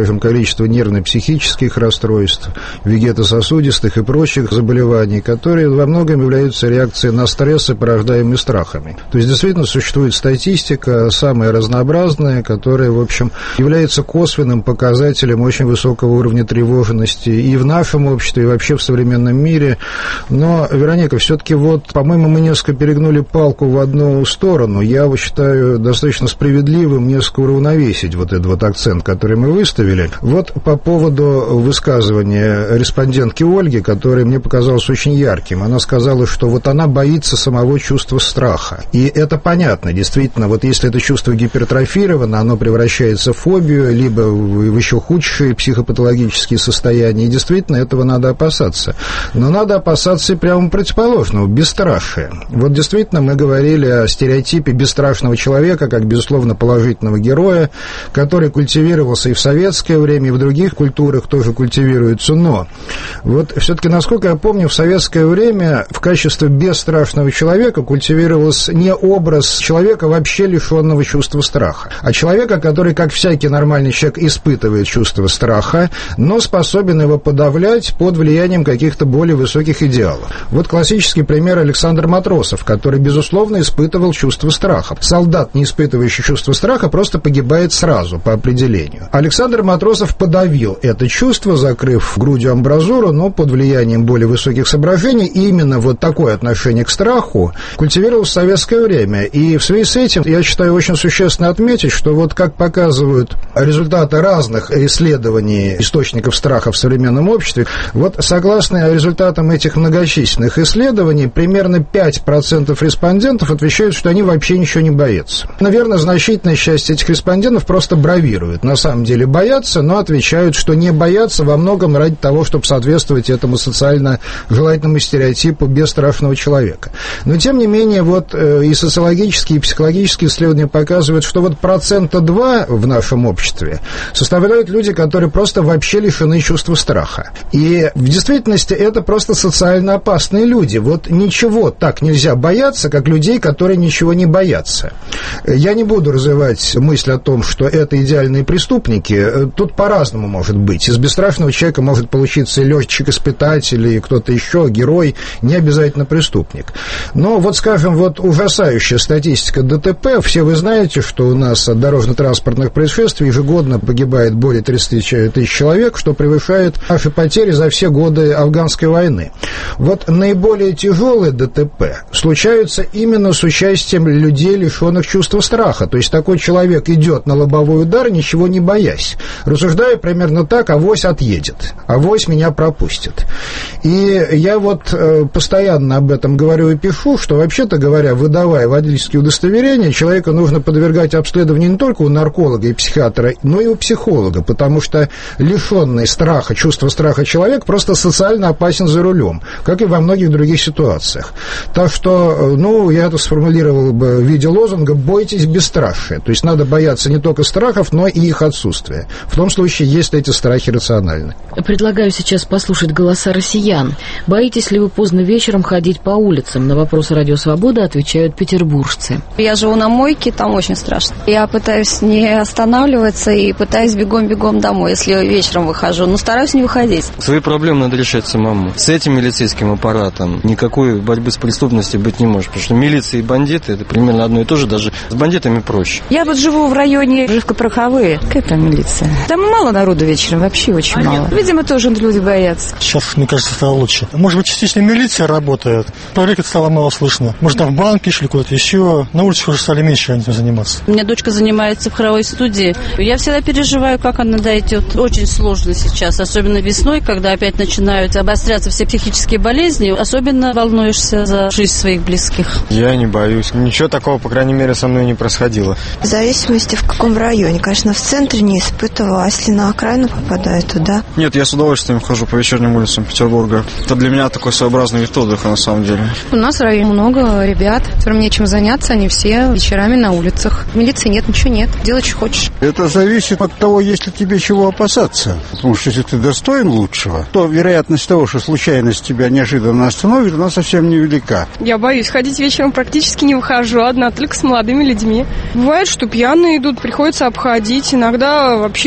количество нервно-психических расстройств, вегетососудистых и прочих заболеваний, которые во многом являются реакцией на стрессы, порождаемые страхами. То есть, действительно, существует статистика, самая разнообразная, которая, в общем, является косвенным показателем очень высокого уровня тревожности и в нашем обществе, и вообще в современном мире. Но, Вероника, все-таки вот, по-моему, мы несколько перегнули палку в одну сторону. Я считаю достаточно справедливым несколько уравновесить вот этот вот акцент, который мы выставили. Вот по поводу высказывания респондентки Ольги, которое мне показалось очень ярким. Она сказала, что вот она боится самого чувства страха. И это понятно. Действительно, вот если это чувство гипертрофировано, оно превращается в фобию, либо в еще худшие психопатологические состояния. И действительно, этого надо опасаться. Но надо опасаться и прямо противоположного, бесстрашия. Вот действительно мы говорили о стереотипе бесстрашного человека, как, безусловно, положительного героя, который культивировался и в советское время, и в других культурах тоже культивируется. Но вот все-таки, насколько я помню, в советское время в качестве бесстрашного человека культивировался не образ человека, вообще лишенного чувства страха, а человека, который, как всякий нормальный человек, испытывает чувство страха, но способен его подавлять под влиянием каких-то более высоких идеалов. Вот классический пример Александр Матросов, который, безусловно, испытывал чувство страха. Солдат, не испытывающий чувство страха, просто погибает сразу, по определению. Александр Матросов подавил это чувство, закрыв грудью амбразуру, но под влиянием более высоких соображений. И именно вот такое отношение к страху культивировалось в советское время. И в связи с этим, я считаю, очень существенно отметить, что вот как показывают результаты разных исследований источников страха в современном обществе, вот согласно результатам этих многочисленных исследований, примерно пять процентов респондентов отвечают, что они вообще ничего не боятся. Наверное, значительная часть этих респондентов просто бравируют. На самом деле боятся, но отвечают, что не боятся во многом ради того, чтобы соответствовать этому социально желательному стереотипу бесстрашного человека. Но, тем не менее, вот и социологические, и психологические исследования показывают, что вот процента два в нашем обществе составляют люди, которые просто вообще лишены чувства страха. И в действительности это просто социально опасные люди. Вот ничего так нельзя бояться, как людей, которые ничего не боятся. Я не буду развивать мысль о том, что это идеальные преступники. Тут по-разному может быть. Из бесстрашного человека может получиться летчик-испытатель, и кто-то еще, герой, не обязательно преступник. Но вот, скажем, вот ужасающая статистика ДТП. Все вы знаете, что у нас от дорожно-транспортных происшествий ежегодно погибает более тридцать тысяч человек, что превышает наши потери за все годы афганской войны. Вот наиболее тяжелые ДТП случаются именно с участием людей, лишенных чувства страха. То есть такой человек идет на лобовой удар, ничего не боясь, рассуждая примерно так: авось отъедет, авось меня пропустит. И я вот э, постоянно об этом говорю и пишу, что, вообще-то говоря, выдавая водительские удостоверения, человека нужно подвергать обследованию не только у нарколога и психиатра, но и у психолога, потому что лишенный страха, чувства страха человек просто социально опасен за рулем, как и во многих других ситуациях. Так что, ну, я это сформулировал бы в виде лозунга: «Бойтесь бесстрашия». То есть надо бояться не только страхов, но и их отсутствия. В том случае, если эти страхи рациональны. Предлагаю сейчас послушать голоса россиян. Боитесь ли вы поздно вечером ходить по улицам? На вопрос «Радио Свобода» отвечают петербуржцы. Я живу на мойке, там очень страшно. Я пытаюсь не останавливаться и пытаюсь бегом-бегом домой, если вечером выхожу. Но стараюсь не выходить. Свои проблемы надо решать самому. С этим милицейским аппаратом никакой борьбы с преступностью быть не может. Потому что милиция и бандиты — это примерно одно и то же, даже с бандитами проще. Я вот живу в районе Живко-Пороховые. Какая там милиция? Там мало народу вечером, вообще очень а мало. Нет. Видимо, тоже люди боятся. Сейчас, мне кажется, стало лучше. Может быть, частично милиция работает. Человек стало мало слышно. Может, там в банке шли куда-то еще. На улице уже стали меньше этим заниматься. У меня дочка занимается в хоровой студии. Я всегда переживаю, как она дойдет. Очень сложно сейчас, особенно весной, когда опять начинают обостряться все психические болезни. Особенно волнуешься за жизнь своих близких. Я не боюсь. Ничего такого, по крайней мере, со мной не происходило. В зависимости, в каком районе. Конечно, в центре не испытывала, а если на окраину попадаю, то да. Нет, я с удовольствием хожу по вечерним улицам Петербурга. Это для меня такой своеобразный вид отдыха, на самом деле. У нас в районе много ребят, которым нечем заняться, они все вечерами на улицах. Милиции нет, ничего нет, делай, что хочешь. Это зависит от того, есть ли тебе чего опасаться. Потому что если ты достоин лучшего, то вероятность того, что случайность тебя неожиданно остановит, она совсем невелика. Я боюсь ходить вечером, практически не выхожу одна, только с молодыми людьми. Бывает, что пьяные идут, приходится обходить. Иногда вообще так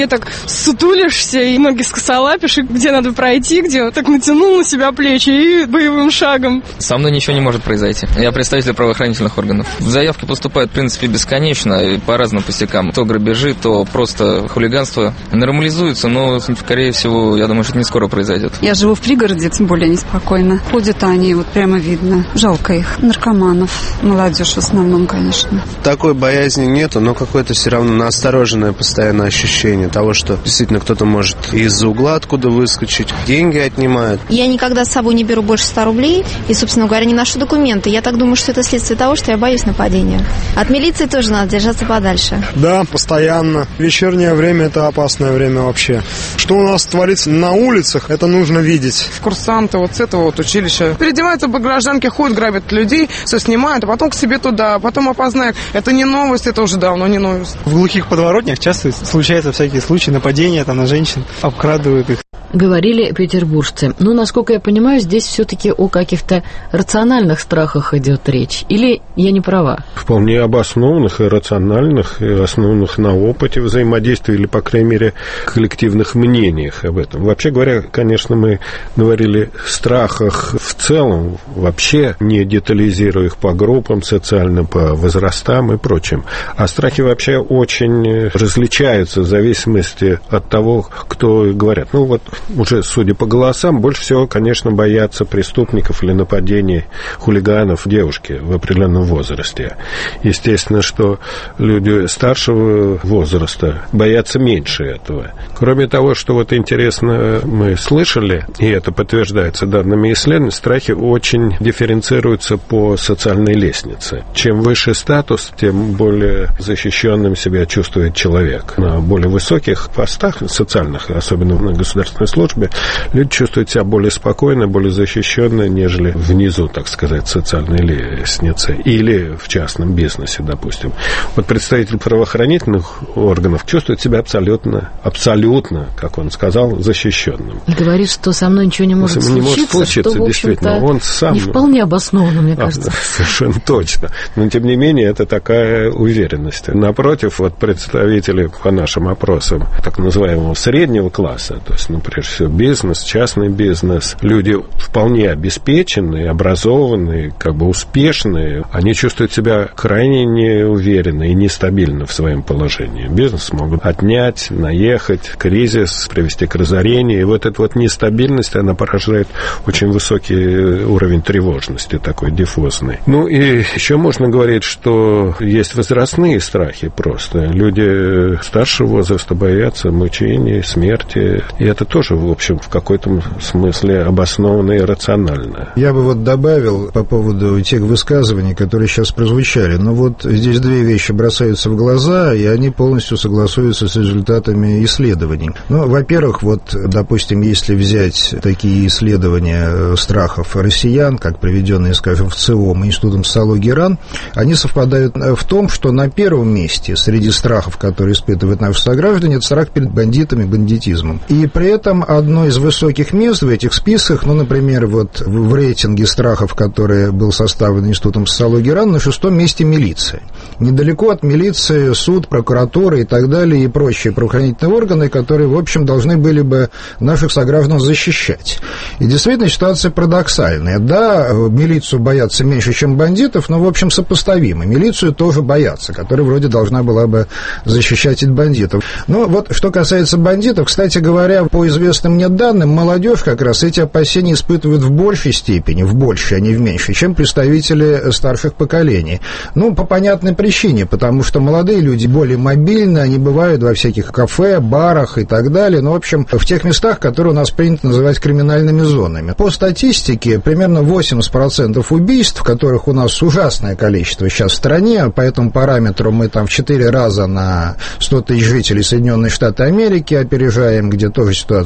сутулишься и ноги скосолапишь, и где надо пройти, где вот так натянул на себя плечи и боевым шагом. Со мной ничего не может произойти. Я представитель правоохранительных органов. Заявки поступают, в принципе, бесконечно, и по разным пустякам. То грабежи, то просто хулиганство. Нормализуется, но, скорее всего, я думаю, что это не скоро произойдет. Я живу в пригороде, тем более неспокойно. Ходят они, вот прямо видно. Жалко их. Наркоманов. Молодежь в основном, конечно. Такой боязни нету, но какое-то все равно настороженное постоянное ощущение того, что действительно кто-то может из-за угла откуда выскочить, деньги отнимают. Я никогда с собой не беру больше ста рублей и, собственно говоря, не ношу документы. Я так думаю, что это следствие того, что я боюсь нападения. От милиции тоже надо держаться подальше. Да, постоянно. Вечернее время – это опасное время вообще. Что у нас творится на улицах, это нужно видеть. Курсанты вот с этого вот училища переодеваются по гражданке, ходят, грабят людей, все снимают, а потом к себе туда, потом опознают. Это не новость, это уже давно не новость. В глухих подворотнях часто случаются всякие случаи нападения там, на женщин, обкрадывают их. Говорили петербуржцы. Ну, насколько я понимаю, здесь все-таки о каких-то рациональных страхах идет речь. Или я не права? Вполне обоснованных и рациональных, и основанных на опыте взаимодействия, или, по крайней мере, коллективных мнениях об этом. Вообще говоря, конечно, мы говорили о страхах в целом, вообще не детализируя их по группам социальным, по возрастам и прочим. А страхи вообще очень различаются в зависимости от того, кто говорят. Ну, вот уже, судя по голосам, больше всего, конечно, боятся преступников или нападений хулиганов девушки в определенном возрасте. Естественно, что люди старшего возраста боятся меньше этого. Кроме того, что вот интересно, мы слышали, и это подтверждается данными исследований, страхи очень дифференцируются по социальной лестнице. Чем выше статус, тем более защищенным себя чувствует человек. На более высоких постах социальных, особенно на государственной службе, люди чувствуют себя более спокойно, более защищенно, нежели внизу, так сказать, социальной лестницы или в частном бизнесе, допустим. Вот представитель правоохранительных органов чувствует себя абсолютно, абсолютно, как он сказал, защищенным. И говорит, что со мной ничего не может не случиться, может случиться, что, в действительно, он сам не вполне обоснованно, мне кажется. А, совершенно точно. Но, тем не менее, это такая уверенность. Напротив, вот представители по нашим опросам так называемого среднего класса, то есть, ну, прежде всего, бизнес, частный бизнес, люди вполне обеспеченные, образованные, как бы успешные, они чувствуют себя крайне неуверенно и нестабильно в своем положении. Бизнес могут отнять, наехать, кризис привести к разорению, и вот эта вот нестабильность, она порождает очень высокий уровень тревожности, такой диффузный. Ну и еще можно говорить, что есть возрастные страхи просто. Люди старшего возраста боятся мучений, смерти, и это тоже, в общем, в какой-то смысле обоснованно и рационально. Я бы вот добавил по поводу тех высказываний, которые сейчас прозвучали. Ну вот здесь две вещи бросаются в глаза, и они полностью согласуются с результатами исследований. Ну, во-первых, вот, допустим, если взять такие исследования страхов россиян, как проведенные, скажем, в ЦИОМ, Институтом социологии РАН, они совпадают в том, что на первом месте среди страхов, которые испытывают наши сограждане, это страх перед бандитами, бандитизмом. И при этом одно из высоких мест в этих списках, ну, например, вот в рейтинге страхов, который был составлен Институтом социологии РАН, на шестом месте милиция. Недалеко от милиции суд, прокуратура и так далее, и прочие правоохранительные органы, которые, в общем, должны были бы наших сограждан защищать. И действительно ситуация парадоксальная. Да, милицию боятся меньше, чем бандитов, но, в общем, сопоставимо. Милицию тоже боятся, которая вроде должна была бы защищать от бандитов. Но вот что касается бандитов, кстати говоря, по известным мне данным, молодежь как раз эти опасения испытывает в большей степени, в большей, а не в меньшей, чем представители старших поколений. Ну, по понятной причине, потому что молодые люди более мобильны, они бывают во всяких кафе, барах и так далее, ну, в общем, в тех местах, которые у нас принято называть криминальными зонами. По статистике, примерно восемьдесят процентов убийств, которых у нас ужасное количество сейчас в стране, по этому параметру мы там в четыре раза на сто тысяч жителей Соединенные Штаты Америки опережаем, где тоже ситуация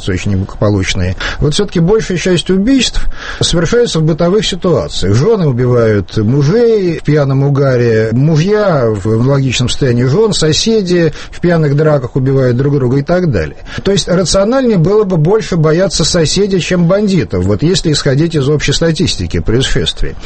ситуации очень неблагополучные. Вот все-таки большая часть убийств совершается в бытовых ситуациях. Жены убивают мужей в пьяном угаре, мужья в аналогичном состоянии жен, соседи в пьяных драках убивают друг друга и так далее. То есть рациональнее было бы больше бояться соседей, чем бандитов, вот если исходить из общей статистики происшествий.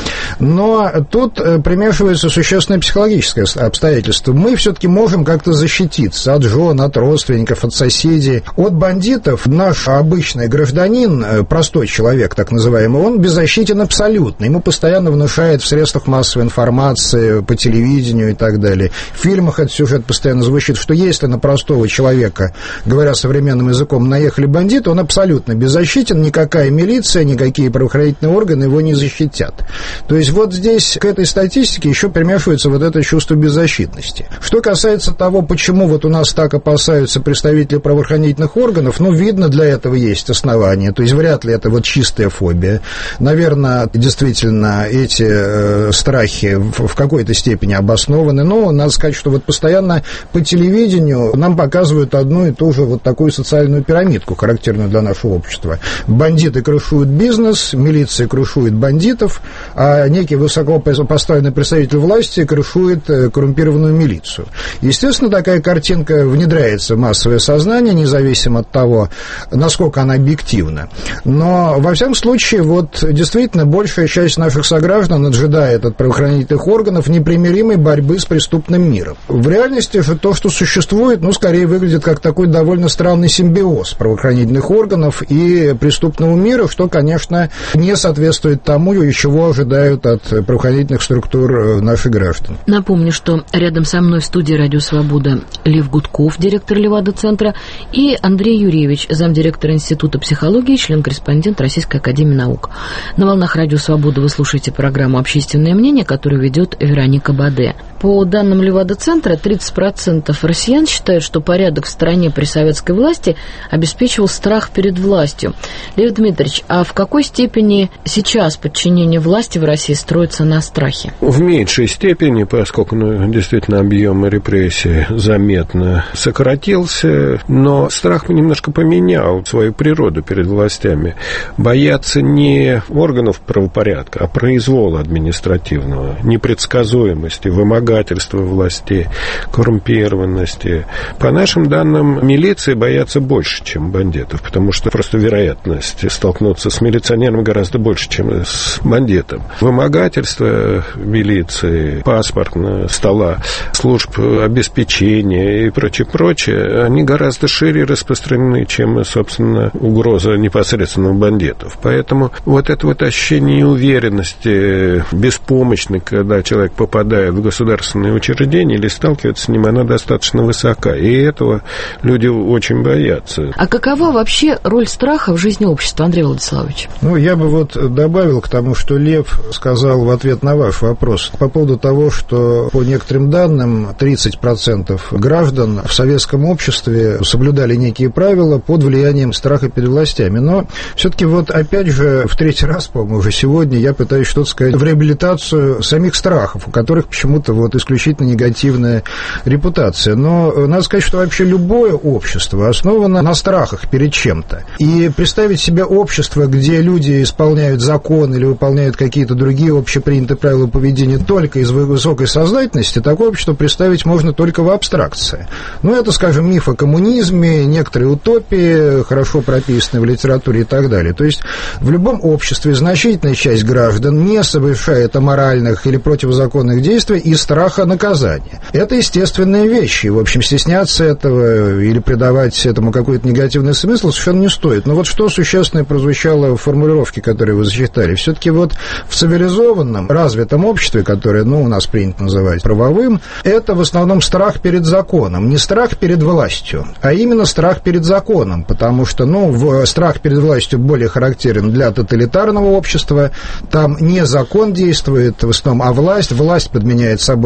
Но тут примешивается существенное психологическое обстоятельство. Мы все-таки можем как-то защититься от жен, от родственников, от соседей. От бандитов наш обычный гражданин, простой человек, так называемый, он беззащитен абсолютно. Ему постоянно внушают в средствах массовой информации, по телевидению и так далее. В фильмах этот сюжет постоянно звучит, что если на простого человека, говоря современным языком, наехали бандиты, он абсолютно беззащитен, никакая милиция, никакие правоохранительные органы его не защитят. То есть вот здесь к этой статистике еще примешивается вот это чувство беззащитности. Что касается того, почему вот у нас так опасаются представители правоохранительных органов, ну, видно, для этого есть основания. То есть вряд ли это вот чистая фобия. Наверное, действительно, эти э, страхи в, в какой-то степени обоснованы, но надо сказать, что вот постоянно по телевидению нам показывают одну и ту же вот такую социальную пирамидку, характерную для нашего общества. Бандиты крышуют бизнес, милиция крышует бандитов, а некий высокопоставленный представитель власти крышует коррумпированную милицию. Естественно, такая картинка внедряется в массовое сознание, независимо от того, насколько она объективна. Но, во всяком случае, вот действительно большая часть наших сограждан ожидает от правоохранительных органов непримиримой борьбы с преступным миром. В реальности же то, что существует, ну, скорее выглядит как такой довольно странный симбиоз правоохранительных органов и преступного мира, что, конечно, не соответствует тому, чего ожидают от правоохранительных структур наших граждан. Напомню, что рядом со мной в студии «Радио Свобода» Лев Гудков, директор Левада-центра, и Андрей Юрьевич, замдиректора Института психологии, член-корреспондент Российской академии наук. На волнах «Радио Свобода» вы слушаете программу «Общественное мнение», которую ведет Вероника Баде. По данным Левада-центра, тридцать процентов россиян считают, что порядок в стране при советской власти обеспечивал страх перед властью. Лев Дмитриевич, а в какой степени сейчас подчинение власти в России строится на страхе? В меньшей степени, поскольку ну, действительно объем репрессий заметно сократился, но страх немножко поменял свою природу перед властями. Боятся не органов правопорядка, а произвола административного, непредсказуемости, вымогательства властей, коррумпированности. По нашим данным, милиции боятся больше, чем бандитов, потому что просто вероятность столкнуться с милиционером гораздо больше, чем с бандитом. Вымогательство милиции, паспортного стола, служб обеспечения и прочее, прочее, они гораздо шире распространены, чем, собственно, угроза непосредственно бандитов. Поэтому вот это вот ощущение неуверенности, беспомощности, когда человек попадает в государственные учреждения или сталкивается с ним, она достаточно высока. И этого люди очень боятся. А какова вообще роль страха в жизни общества, Андрей Владиславович? Ну, я бы вот добавил к тому, что Лев сказал в ответ на ваш вопрос по поводу того, что по некоторым данным тридцать процентов граждан в советском обществе соблюдали некие правила под влиянием страха перед властями. Но все-таки вот опять же в третий раз, по-моему, уже сегодня я пытаюсь что-то сказать в реабилитацию самих страхов, у которых почему-то вот исключительно негативная репутация. Но надо сказать, что вообще любое общество основано на страхах перед чем-то. И представить себе общество, где люди исполняют закон или выполняют какие-то другие общепринятые правила поведения только из высокой сознательности, такое общество представить можно только в абстракции. Ну, это, скажем, миф о коммунизме, некоторые утопии, хорошо прописанные в литературе и так далее. То есть в любом обществе значительная часть граждан не совершает аморальных или противозаконных действий из страха наказания. Это естественные вещи. В общем, стесняться этого или придавать этому какой-то негативный смысл совершенно не стоит. Но вот что существенное прозвучало в формулировке, которую вы зачитали. Все-таки вот в цивилизованном, развитом обществе, которое, ну, у нас принято называть правовым, это в основном страх перед законом. Не страх перед властью, а именно страх перед законом. Потому что, ну, в, страх перед властью более характерен для тоталитарного общества. Там не закон действует в основном, а власть. Власть подменяет собой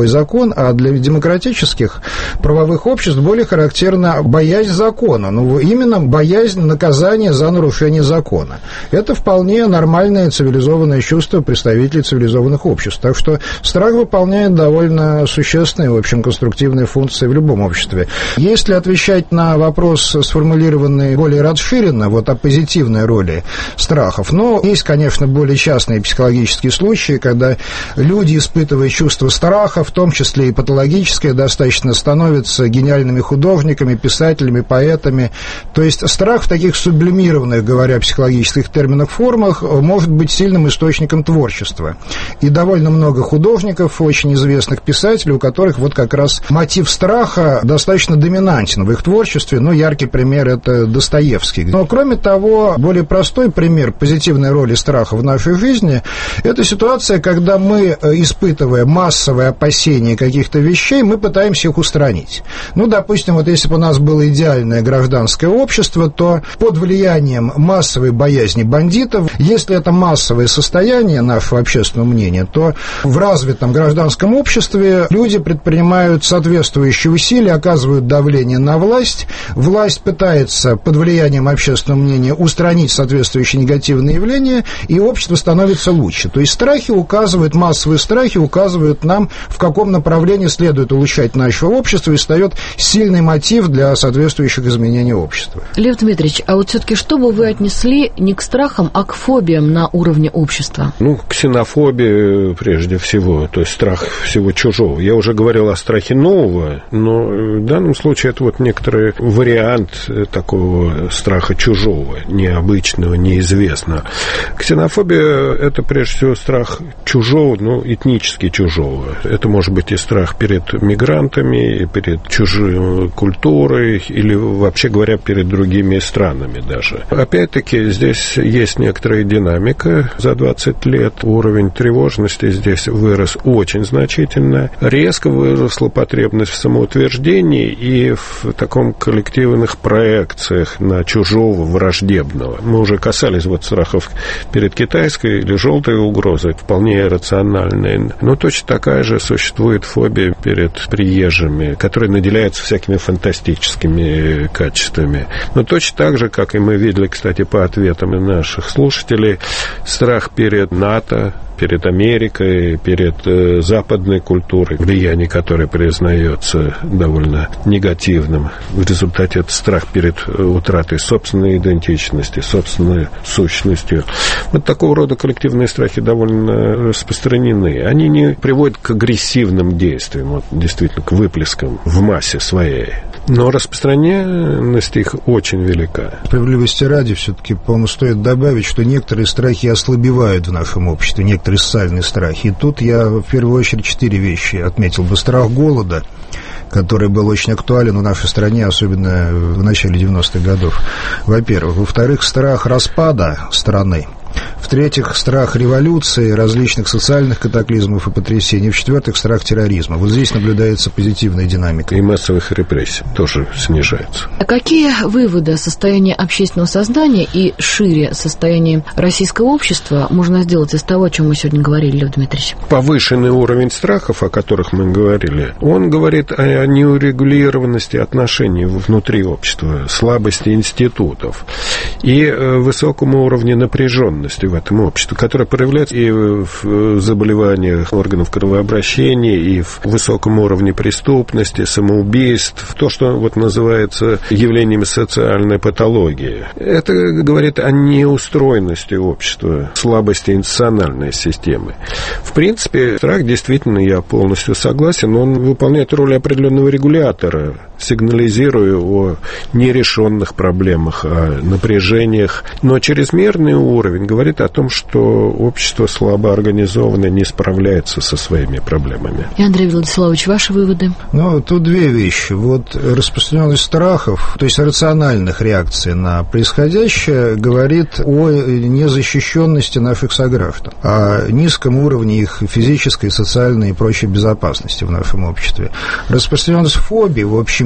собой закон, а для демократических правовых обществ более характерна боязнь закона, ну, именно боязнь наказания за нарушение закона. Это вполне нормальное цивилизованное чувство представителей цивилизованных обществ. Так что страх выполняет довольно существенные, в общем, конструктивные функции в любом обществе. Если отвечать на вопрос, сформулированный более расширенно, вот о позитивной роли страхов, но есть, конечно, более частные психологические случаи, когда люди, испытывая чувство страха, в том числе и патологическое, достаточно становятся гениальными художниками, писателями, поэтами. То есть страх в таких сублимированных, говоря психологических терминах, формах может быть сильным источником творчества. И довольно много художников, очень известных писателей, у которых вот как раз мотив страха достаточно доминантен в их творчестве. Ну, яркий пример – это Достоевский. Но, кроме того, более простой пример позитивной роли страха в нашей жизни – это ситуация, когда мы, испытывая массовое опасение каких-то вещей, мы пытаемся их устранить. Ну, допустим, вот если бы у нас было идеальное гражданское общество, то под влиянием массовой боязни бандитов, если это массовое состояние нашего общественного мнения, то в развитом гражданском обществе люди предпринимают соответствующие усилия, оказывают давление на власть, власть пытается под влиянием общественного мнения устранить соответствующие негативные явления, и общество становится лучше. То есть страхи указывают, массовые страхи указывают нам, в каком направлении следует улучшать наше общество, и встает сильный мотив для соответствующих изменений общества. Лев Дмитриевич, а вот все-таки что бы вы отнесли не к страхам, а к фобиям на уровне общества? Ну, ксенофобия прежде всего, то есть страх всего чужого. Я уже говорил о страхе нового, но в данном случае это вот некоторый вариант такого страха чужого, необычного, неизвестного. Ксенофобия – это прежде всего страх чужого, ну, этнически чужого. Это может быть и страх перед мигрантами, и перед чужой культурой, или, вообще говоря, перед другими странами даже. Опять-таки, здесь есть некоторая динамика. За двадцать лет уровень тревожности здесь вырос очень значительно. Резко выросла потребность в самоутверждении и в таком коллективных проекциях на чужого, враждебного. Мы уже касались вот страхов перед китайской или желтой угрозой, вполне рациональной. Но точно такая же существует фобия перед приезжими, которые наделяются всякими фантастическими качествами. Но точно так же, как и мы видели, кстати, по ответам наших слушателей, страх перед НАТО, перед Америкой, перед э, западной культурой, влияние которой признается довольно негативным. В результате это страх перед э, утратой собственной идентичности, собственной сущностью. Вот такого рода коллективные страхи довольно распространены. Они не приводят к агрессивным действиям, вот, действительно, к выплескам в массе своей. Но распространенность их очень велика. Справедливости ради, все-таки, по-моему, стоит добавить, что некоторые страхи ослабевают в нашем обществе, некоторые социальные страхи. И тут я в первую очередь четыре вещи отметил бы. Страх голода, который был очень актуален в нашей стране, особенно в начале девяностых годов, во-первых. Во-вторых, страх распада страны. В-третьих, страх революции, различных социальных катаклизмов и потрясений. В-четвертых, страх терроризма. Вот здесь наблюдается позитивная динамика. И массовых репрессий тоже снижается. А какие выводы о состоянии общественного сознания и шире состоянии российского общества можно сделать из того, о чем мы сегодня говорили, Лев Дмитриевич? Повышенный уровень страхов, о которых мы говорили, он говорит о неурегулированности отношений внутри общества, слабости институтов и высокому уровню напряженности в этом обществе, которая проявляется и в заболеваниях органов кровообращения, и в высоком уровне преступности, самоубийств, то, что вот называется явлениями социальной патологии. Это говорит о неустроенности общества, слабости институциональной системы. В принципе, страх действительно, я полностью согласен, он выполняет роль определенного регулятора, сигнализируя о нерешенных проблемах, о напряжениях. Но чрезмерный уровень говорит о том, что общество слабо организованно, не справляется со своими проблемами. И, Андрей Владиславович, ваши выводы? Ну, тут две вещи. Вот распространенность страхов, то есть рациональных реакций на происходящее, говорит о незащищенности наших сограждан, о низком уровне их физической, социальной и прочей безопасности в нашем обществе. Распространенность фобий в общем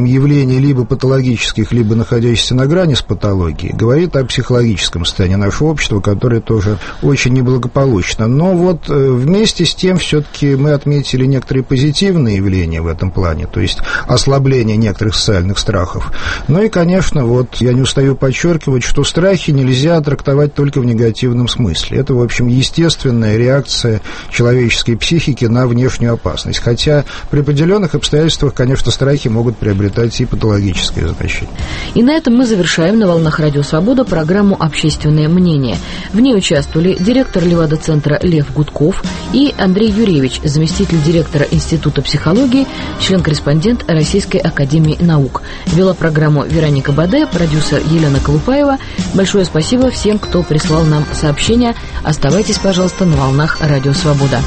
явлений либо патологических, либо находящихся на грани с патологией, говорит о психологическом состоянии нашего общества, которое тоже очень неблагополучно. Но вот вместе с тем все-таки мы отметили некоторые позитивные явления в этом плане, то есть ослабление некоторых социальных страхов. Ну и, конечно, вот я не устаю подчеркивать, что страхи нельзя трактовать только в негативном смысле. Это, в общем, естественная реакция человеческой психики на внешнюю опасность. Хотя при определенных обстоятельствах, конечно, страхи могут приобретать и патологическое значение. И на этом мы завершаем на волнах Радио Свобода программу «Общественное мнение». В ней участвовали директор Левада-центра Лев Гудков и Андрей Юрьевич, заместитель директора Института психологии, член-корреспондент Российской академии наук. Вела программу Вероника Баде, продюсер Елена Колупаева. Большое спасибо всем, кто прислал нам сообщения. Оставайтесь, пожалуйста, на волнах Радио Свобода.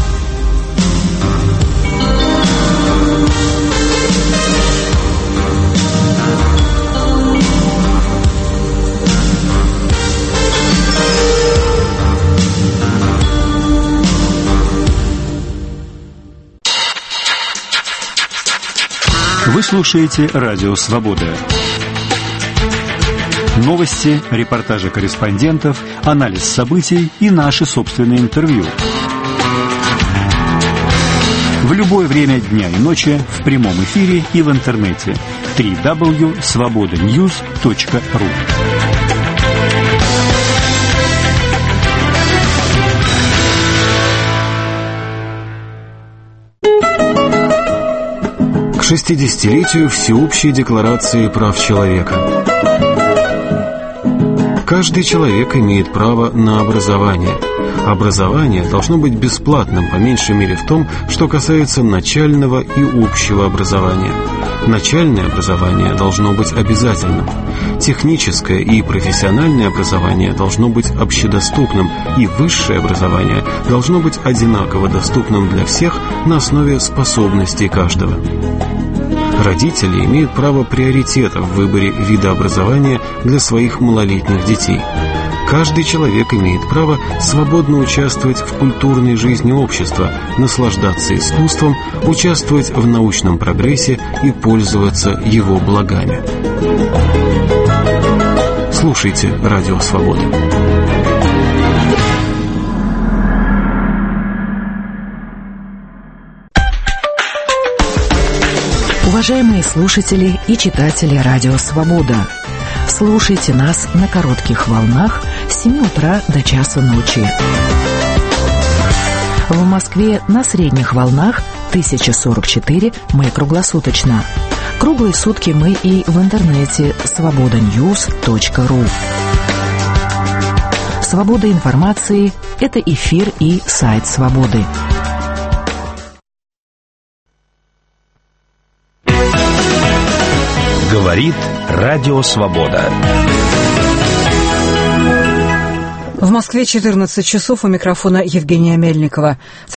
Вы слушаете Радио Свобода. Новости, репортажи корреспондентов, анализ событий и наши собственные интервью. В любое время дня и ночи в прямом эфире и в интернете. дабл ю дабл ю дабл ю точка свобода ньюс точка ру. К шестидесятилетию Всеобщей декларации прав человека. Каждый человек имеет право на образование. Образование должно быть бесплатным, по меньшей мере в том, что касается начального и общего образования. Начальное образование должно быть обязательным. Техническое и профессиональное образование должно быть общедоступным, и высшее образование должно быть одинаково доступным для всех на основе способностей каждого. Родители имеют право приоритета в выборе вида образования для своих малолетних детей. Каждый человек имеет право свободно участвовать в культурной жизни общества, наслаждаться искусством, участвовать в научном прогрессе и пользоваться его благами. Слушайте Радио Свобода. Уважаемые слушатели и читатели Радио Свобода, слушайте нас на коротких волнах с семи утра до часу ночи. В Москве на средних волнах тысяча сорок четыре мы круглосуточно. Круглые сутки мы и в интернете свобода ньюс точка ру. Свобода информации – это эфир и сайт Свободы. Говорит Радио Свобода. В Москве четырнадцать часов, у микрофона Евгения Мельникова.